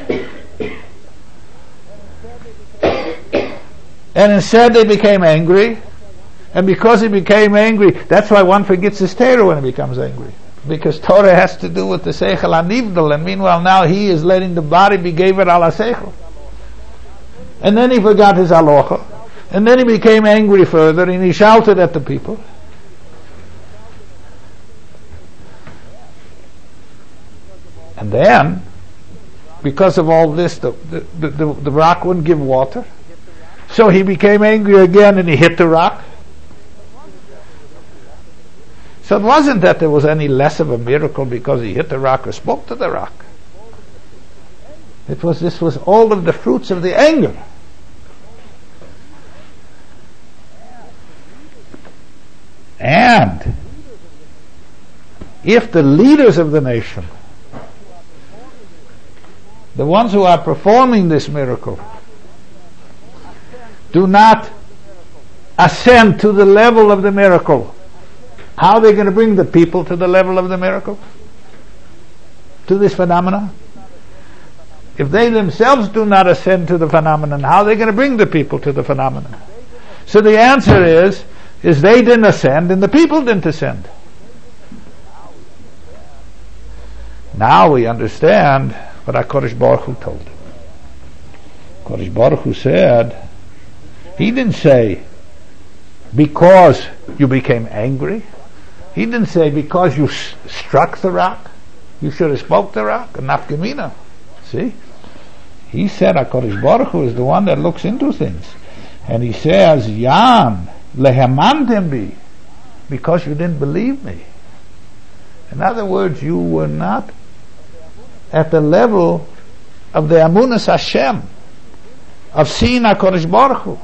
And instead they became angry, and because he became angry, that's why one forgets his Torah when he becomes angry. Because Torah has to do with the Seichel HaNivdel, and meanwhile now he is letting the body be gaver al HaSeichel. And then he forgot his halacha, and then he became angry further, and he shouted at the people. And then, because of all this, the, the, the, the rock wouldn't give water. So he became angry again and he hit the rock. So it wasn't that there was any less of a miracle because he hit the rock or spoke to the rock. It was, this was all of the fruits of the anger. And if the leaders of the nation, the ones who are performing this miracle, do not ascend to the level of the miracle, how are they going to bring the people to the level of the miracle? To this phenomenon? If they themselves do not ascend to the phenomenon, how are they going to bring the people to the phenomenon? So the answer is, is they didn't ascend and the people didn't ascend. Now we understand what HaKadosh Baruch Hu told him. HaKadosh Baruch Hu said, he didn't say, because you became angry. He didn't say, because you s- struck the rock, you should have spoke the rock, a nafkamina. See? He said, HaKadosh Baruch Hu is the one that looks into things. And he says, Yam, lehamantem bi, because you didn't believe me. In other words, you were not at the level of the Amunas Hashem, of seeing HaKadosh Baruch Hu.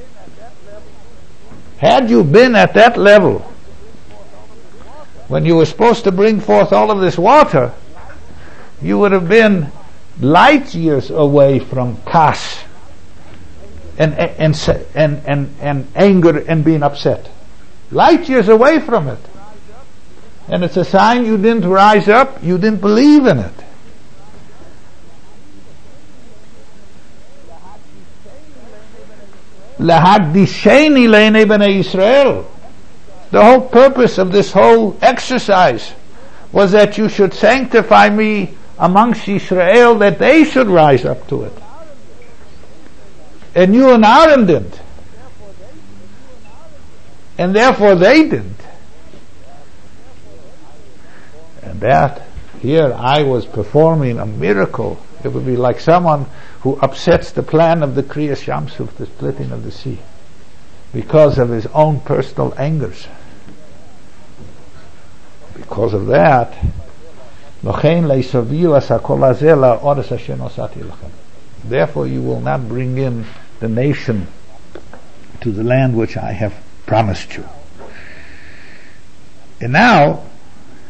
Had you been at that level, when you were supposed to bring forth all of this water, you would have been light years away from kas and and and and, and anger and being upset. Light years away from it. And it's a sign you didn't rise up, you didn't believe in it. Lahagdisheni le'nei bnei Yisrael. The whole purpose of this whole exercise was that you should sanctify me amongst Yisrael, that they should rise up to it. And you and Aaron didn't. And therefore they didn't. And that, here I was performing a miracle. It would be like someone who upsets the plan of the Kriyas Yam Suf, the splitting of the sea, because of his own personal angers. Because of that, therefore you will not bring in the nation to the land which I have promised you. And now,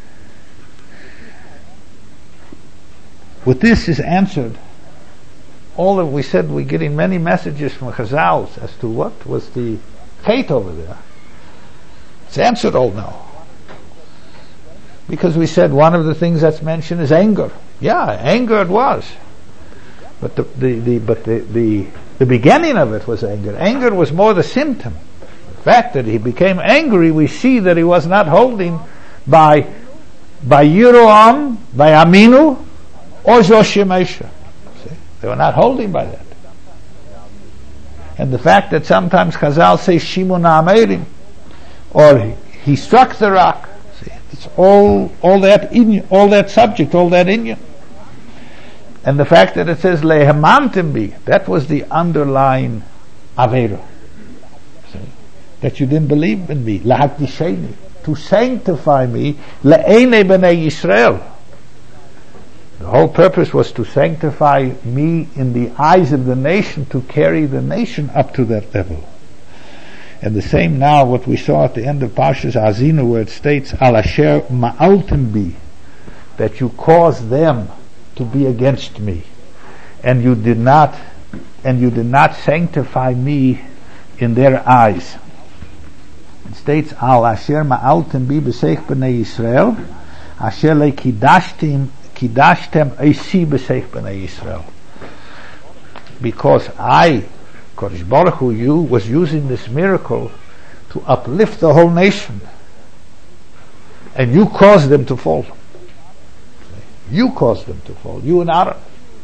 with this is answered all that we said, we're getting many messages from Chazal as to what was the fate over there. It's answered all now. Because we said one of the things that's mentioned is anger. Yeah, anger it was. But the, the, the but the, the the beginning of it was anger. Anger was more the symptom. The fact that he became angry, we see that he was not holding by by Yeroam, by Aminu, or Joshimesha. They were not holding by that. And the fact that sometimes Chazal say Shimon Amerim, or he, he struck the rock. See, it's all all that in you, all that subject, all that in you. And the fact that it says Lehemantim bi, that was the underlying Avera. See? That you didn't believe in me. Lahakdisheni, to sanctify me, Le'ene b'nei Yisrael. The whole purpose was to sanctify me in the eyes of the nation, to carry the nation up to that level. And the same now, what we saw at the end of Parshas Azinu, where it states, Al asher ma'altim bi, that you caused them to be against me, and you did not, and you did not sanctify me in their eyes. It states, Al asher ma'altim bi b'seich b'nei Yisrael, asher le kidashtim kidashtem eisi b'seich b'nei Yisrael. Because I, Kodesh Baruch Hu, you was using this miracle to uplift the whole nation, and you caused them to fall. You caused them to fall. You and Aaron.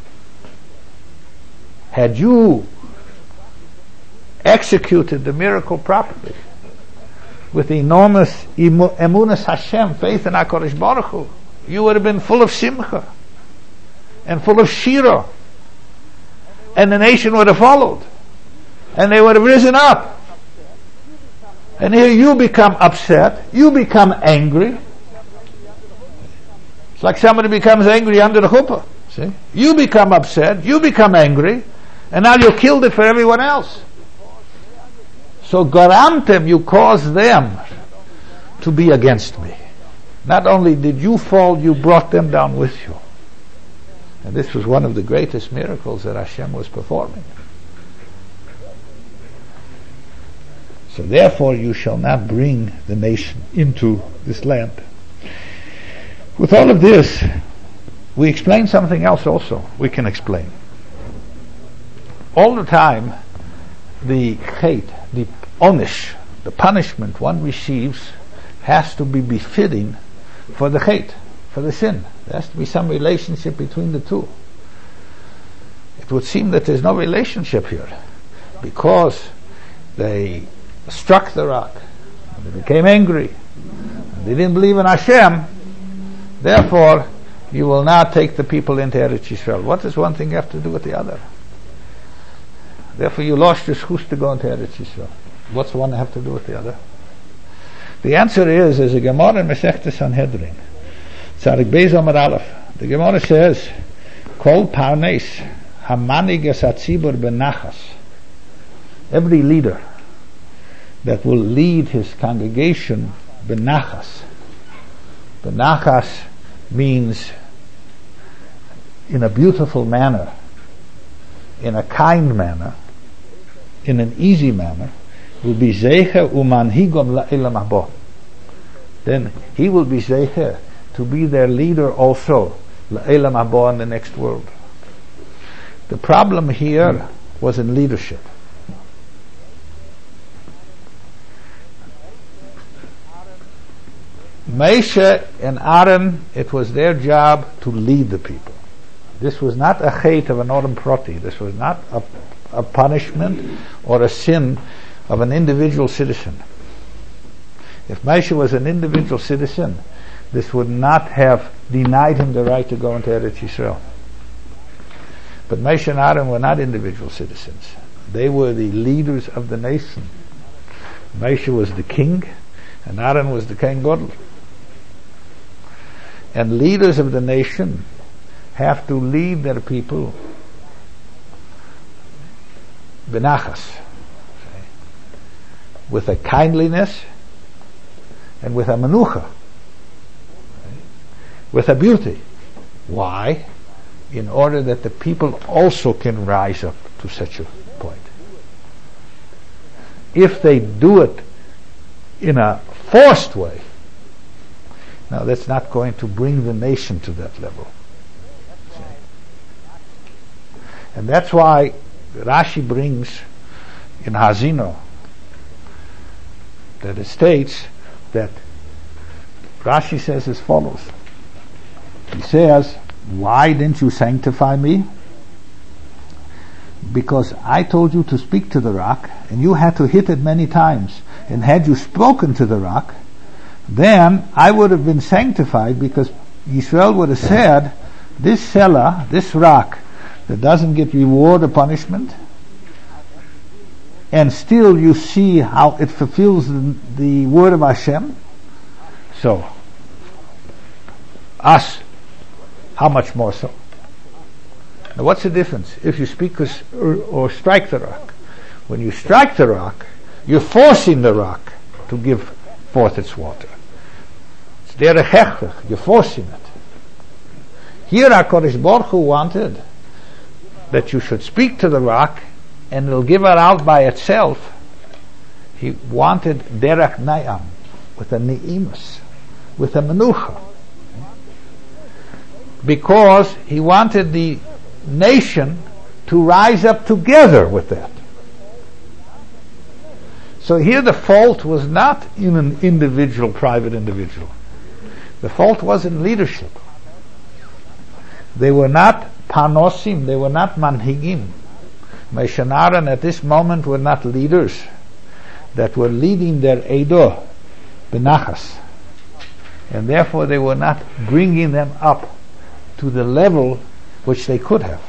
Had you executed the miracle properly, with enormous emunas Hashem, faith in HaKadosh Baruch Hu, you would have been full of simcha and full of shira, and the nation would have followed, and they would have risen up. And here you become upset, you become angry. It's like somebody becomes angry under the chuppah. See? You become upset, you become angry, and now you killed it for everyone else. So garamtem, you caused them to be against me. Not only did you fall, you brought them down with you. And this was one of the greatest miracles that Hashem was performing. So therefore you shall not bring the nation into this land. With all of this, we explain something else also. We can explain. All the time, the chet, the onish, the punishment one receives, has to be befitting for the chet, for the sin. There has to be some relationship between the two. It would seem that there's no relationship here, because they struck the rock, and they became angry, and they didn't believe in Hashem. Therefore, you will not take the people into Eretz Yisrael. What does one thing have to do with the other? Therefore, you lost your schus to go into Eretz Yisrael. What's one have to do with the other? The answer is, as a Gemara in Masechta Sanhedrin, Tzadik Beis Amar Aleph, the Gemara says, Kol Parnes Hamanig es Hatzibur Benachas. Every leader that will lead his congregation Benachas. Benachas means in a beautiful manner, in a kind manner, in an easy manner, will be Zeicher umanhigom la'elam habo. Then he will be Zeicher to be their leader also, la'elam habo, in the next world. The problem here was in leadership. Moshe and Aaron, it was their job to lead the people. This was not a chet of an Adam Proti. This was not a, a punishment or a sin of an individual citizen. If Moshe was an individual citizen, this would not have denied him the right to go into Eretz Yisrael. But Moshe and Aaron were not individual citizens. They were the leaders of the nation. Moshe was the king, and Aaron was the Kohen Gadol. And leaders of the nation have to lead their people benachas, with a kindliness and with a menucha, with a beauty. Why? in order that the people also can rise up to such a point. If they do it in a forced way, now that's not going to bring the nation to that level. See? And that's why Rashi brings in Hazino that it states that Rashi says as follows. He says, why didn't you sanctify me? Because I told you to speak to the rock, and you had to hit it many times. And had you spoken to the rock, then I would have been sanctified, because Yisrael would have said, this Selah, this rock, that doesn't get reward or punishment, and still you see how it fulfills the, the word of Hashem. So, us, how much more so? Now what's the difference if you speak or, or strike the rock? When you strike the rock, you're forcing the rock to give forth its water. It's derech hechach, you're forcing it. Here HaKadosh Baruch Hu wanted that you should speak to the rock and it'll give it out by itself. He wanted derech nayam, with a neimus, with a menucha. Because he wanted the nation to rise up together with that. So here the fault was not in an individual, private individual. The fault was in leadership. They were not panosim, they were not manhigim. Moshe and Aaron at this moment were not leaders that were leading their Eidah benachas. And therefore they were not bringing them up to the level which they could have.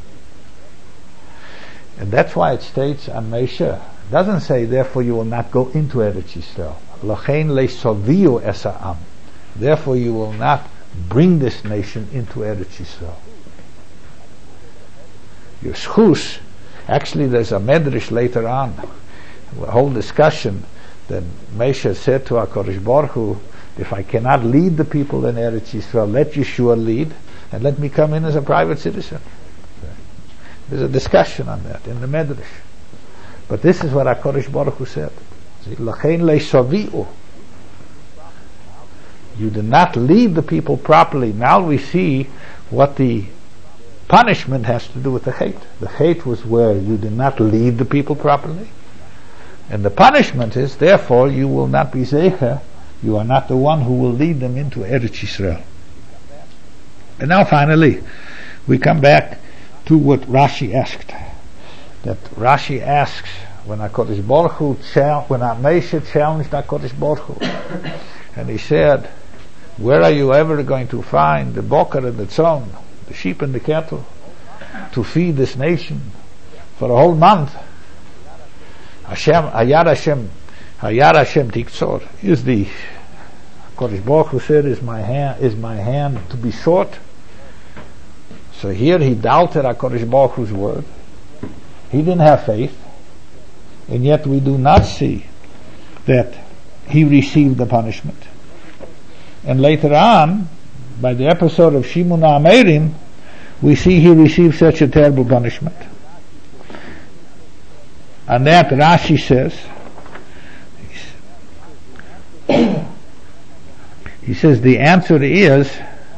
And that's why it states on Moshe, it doesn't say therefore you will not go into Eretz Yisrael. Lachein le'soviu es ha'am. Therefore you will not bring this nation into Eretz Yisrael. Your schus, actually there's a medrash later on, a whole discussion that Moshe said to HaKadosh Baruch Hu, if I cannot lead the people in Eretz Yisrael, let Yeshua lead, and let me come in as a private citizen. There's a discussion on that in the Medrash. But this is what HaKadosh Baruch Hu said. Lachein le'soviu. You did not lead the people properly. Now we see what the punishment has to do with the hate. The hate was where you did not lead the people properly. And the punishment is, therefore, you will not be zecher. You are not the one who will lead them into Eretz Yisrael. And now finally, we come back to what Rashi asked. That Rashi asks, when HaKadosh Baruch Hu, chal- when Moshe challenged HaKadosh Baruch Hu, and he said, where are you ever going to find the boker and the tzon, the sheep and the cattle, to feed this nation for a whole month? Hashem, Hayar Hashem, Hayar Hashem Tiktzor, is the HaKadosh Baruch Hu said, is my hand, is my hand to be short? So here he doubted HaKadosh Baruch Hu's word. He didn't have faith. And yet we do not see that he received the punishment. And later on, by the episode of Shimon HaAmerim, we see he received such a terrible punishment. And that Rashi says, he says the answer is,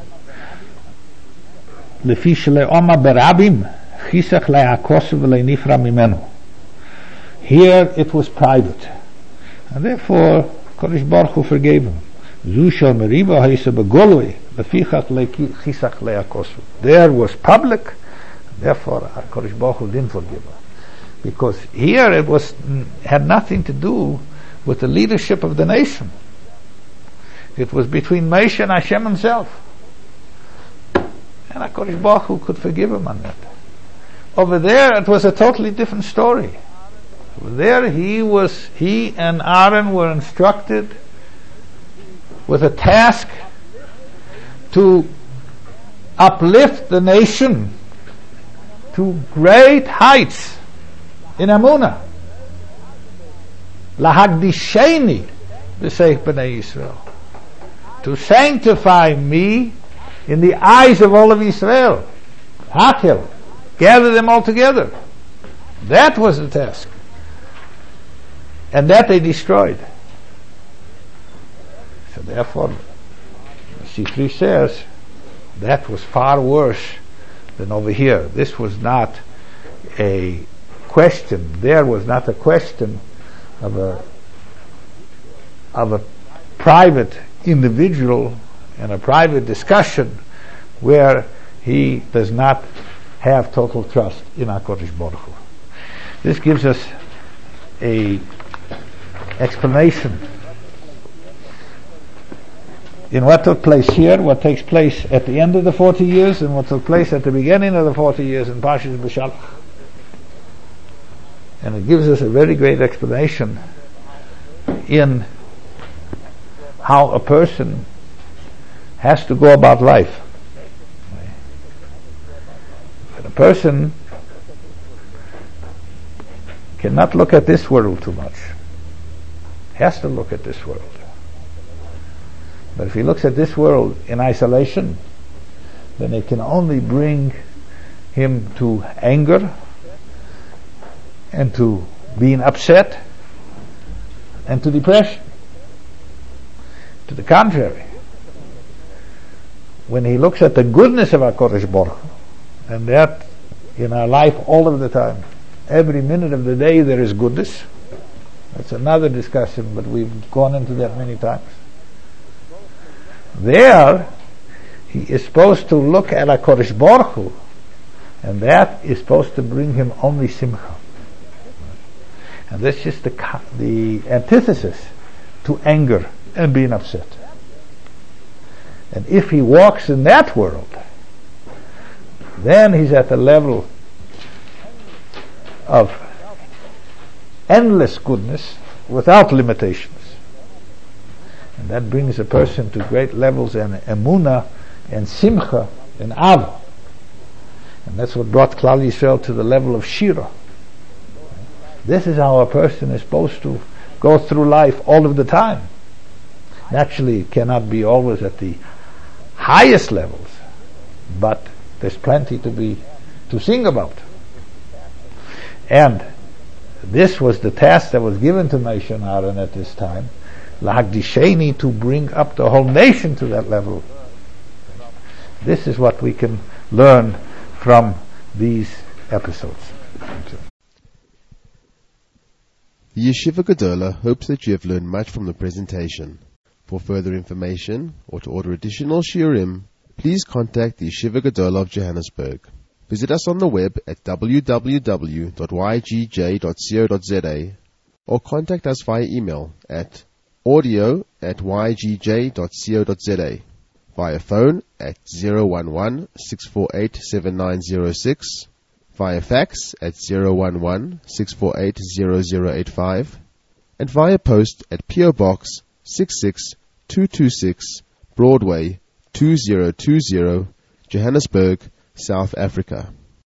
לפי שלאומה ברבים חיסך להכוס ולנפרע ממנו. Here it was private, and therefore Kodesh Baruch Hu forgave him. זו של מריבה הייסה בגולוי לפיכך חיסך להכוס. There was public, therefore Kodesh Baruch Hu didn't forgive him, because here it was had nothing to do with the leadership of the nation. It was between Moshe and Hashem himself. And HaKadosh Baruch Hu could forgive him on that. Over there, it was a totally different story. Over there, he was, he and Aaron were instructed with a task to uplift the nation to great heights in Amunah. Lahagdisheni, b'seich b'nei Yisrael. To sanctify me in the eyes of all of Israel. Hakel, gather them all together. That was the task. And that they destroyed. So therefore, Sifri says, that was far worse than over here. This was not a question. There was not a question of a of a private individual and a private discussion where he does not have total trust in HaKadosh Baruch Hu. This gives us a explanation in what took place here, what takes place at the end of the forty years, and what took place at the beginning of the forty years in Parshas Beshalach. And it gives us a very great explanation in how a person has to go about life. But a person cannot look at this world too much. Has to look at this world. But if he looks at this world in isolation, then it can only bring him to anger and to being upset and to depression. To the contrary, when he looks at the goodness of HaKadosh Baruch Hu, and that in our life all of the time, every minute of the day there is goodness. That's another discussion, but we've gone into that many times. There, he is supposed to look at HaKadosh Baruch Hu, and that is supposed to bring him only simcha. And that's just the the antithesis to anger and being upset. And if he walks in that world, then he's at the level of endless goodness without limitations. And that brings a person to great levels in emunah and simcha and ava. And that's what brought Klal Yisrael to the level of shira. This is how a person is supposed to go through life all of the time. Naturally, it cannot be always at the highest levels, but there's plenty to be to sing about. And this was the task that was given to Moshe and Aaron at this time, Lahagdisheni, to bring up the whole nation to that level. This is what we can learn from these episodes. The Yeshiva Gedola hopes that you have learned much from the presentation. For further information or to order additional shiurim, please contact the Yeshiva Gedola of Johannesburg. Visit us on the web at w w w dot y g j dot co dot z a or contact us via email at audio at y g j dot co dot z a, via phone at zero one one, six four eight, seven nine zero six, via fax at zero one one, six four eight, zero zero eight five, and via post at P O Box six six two two six, Broadway two zero two zero, Johannesburg, South Africa.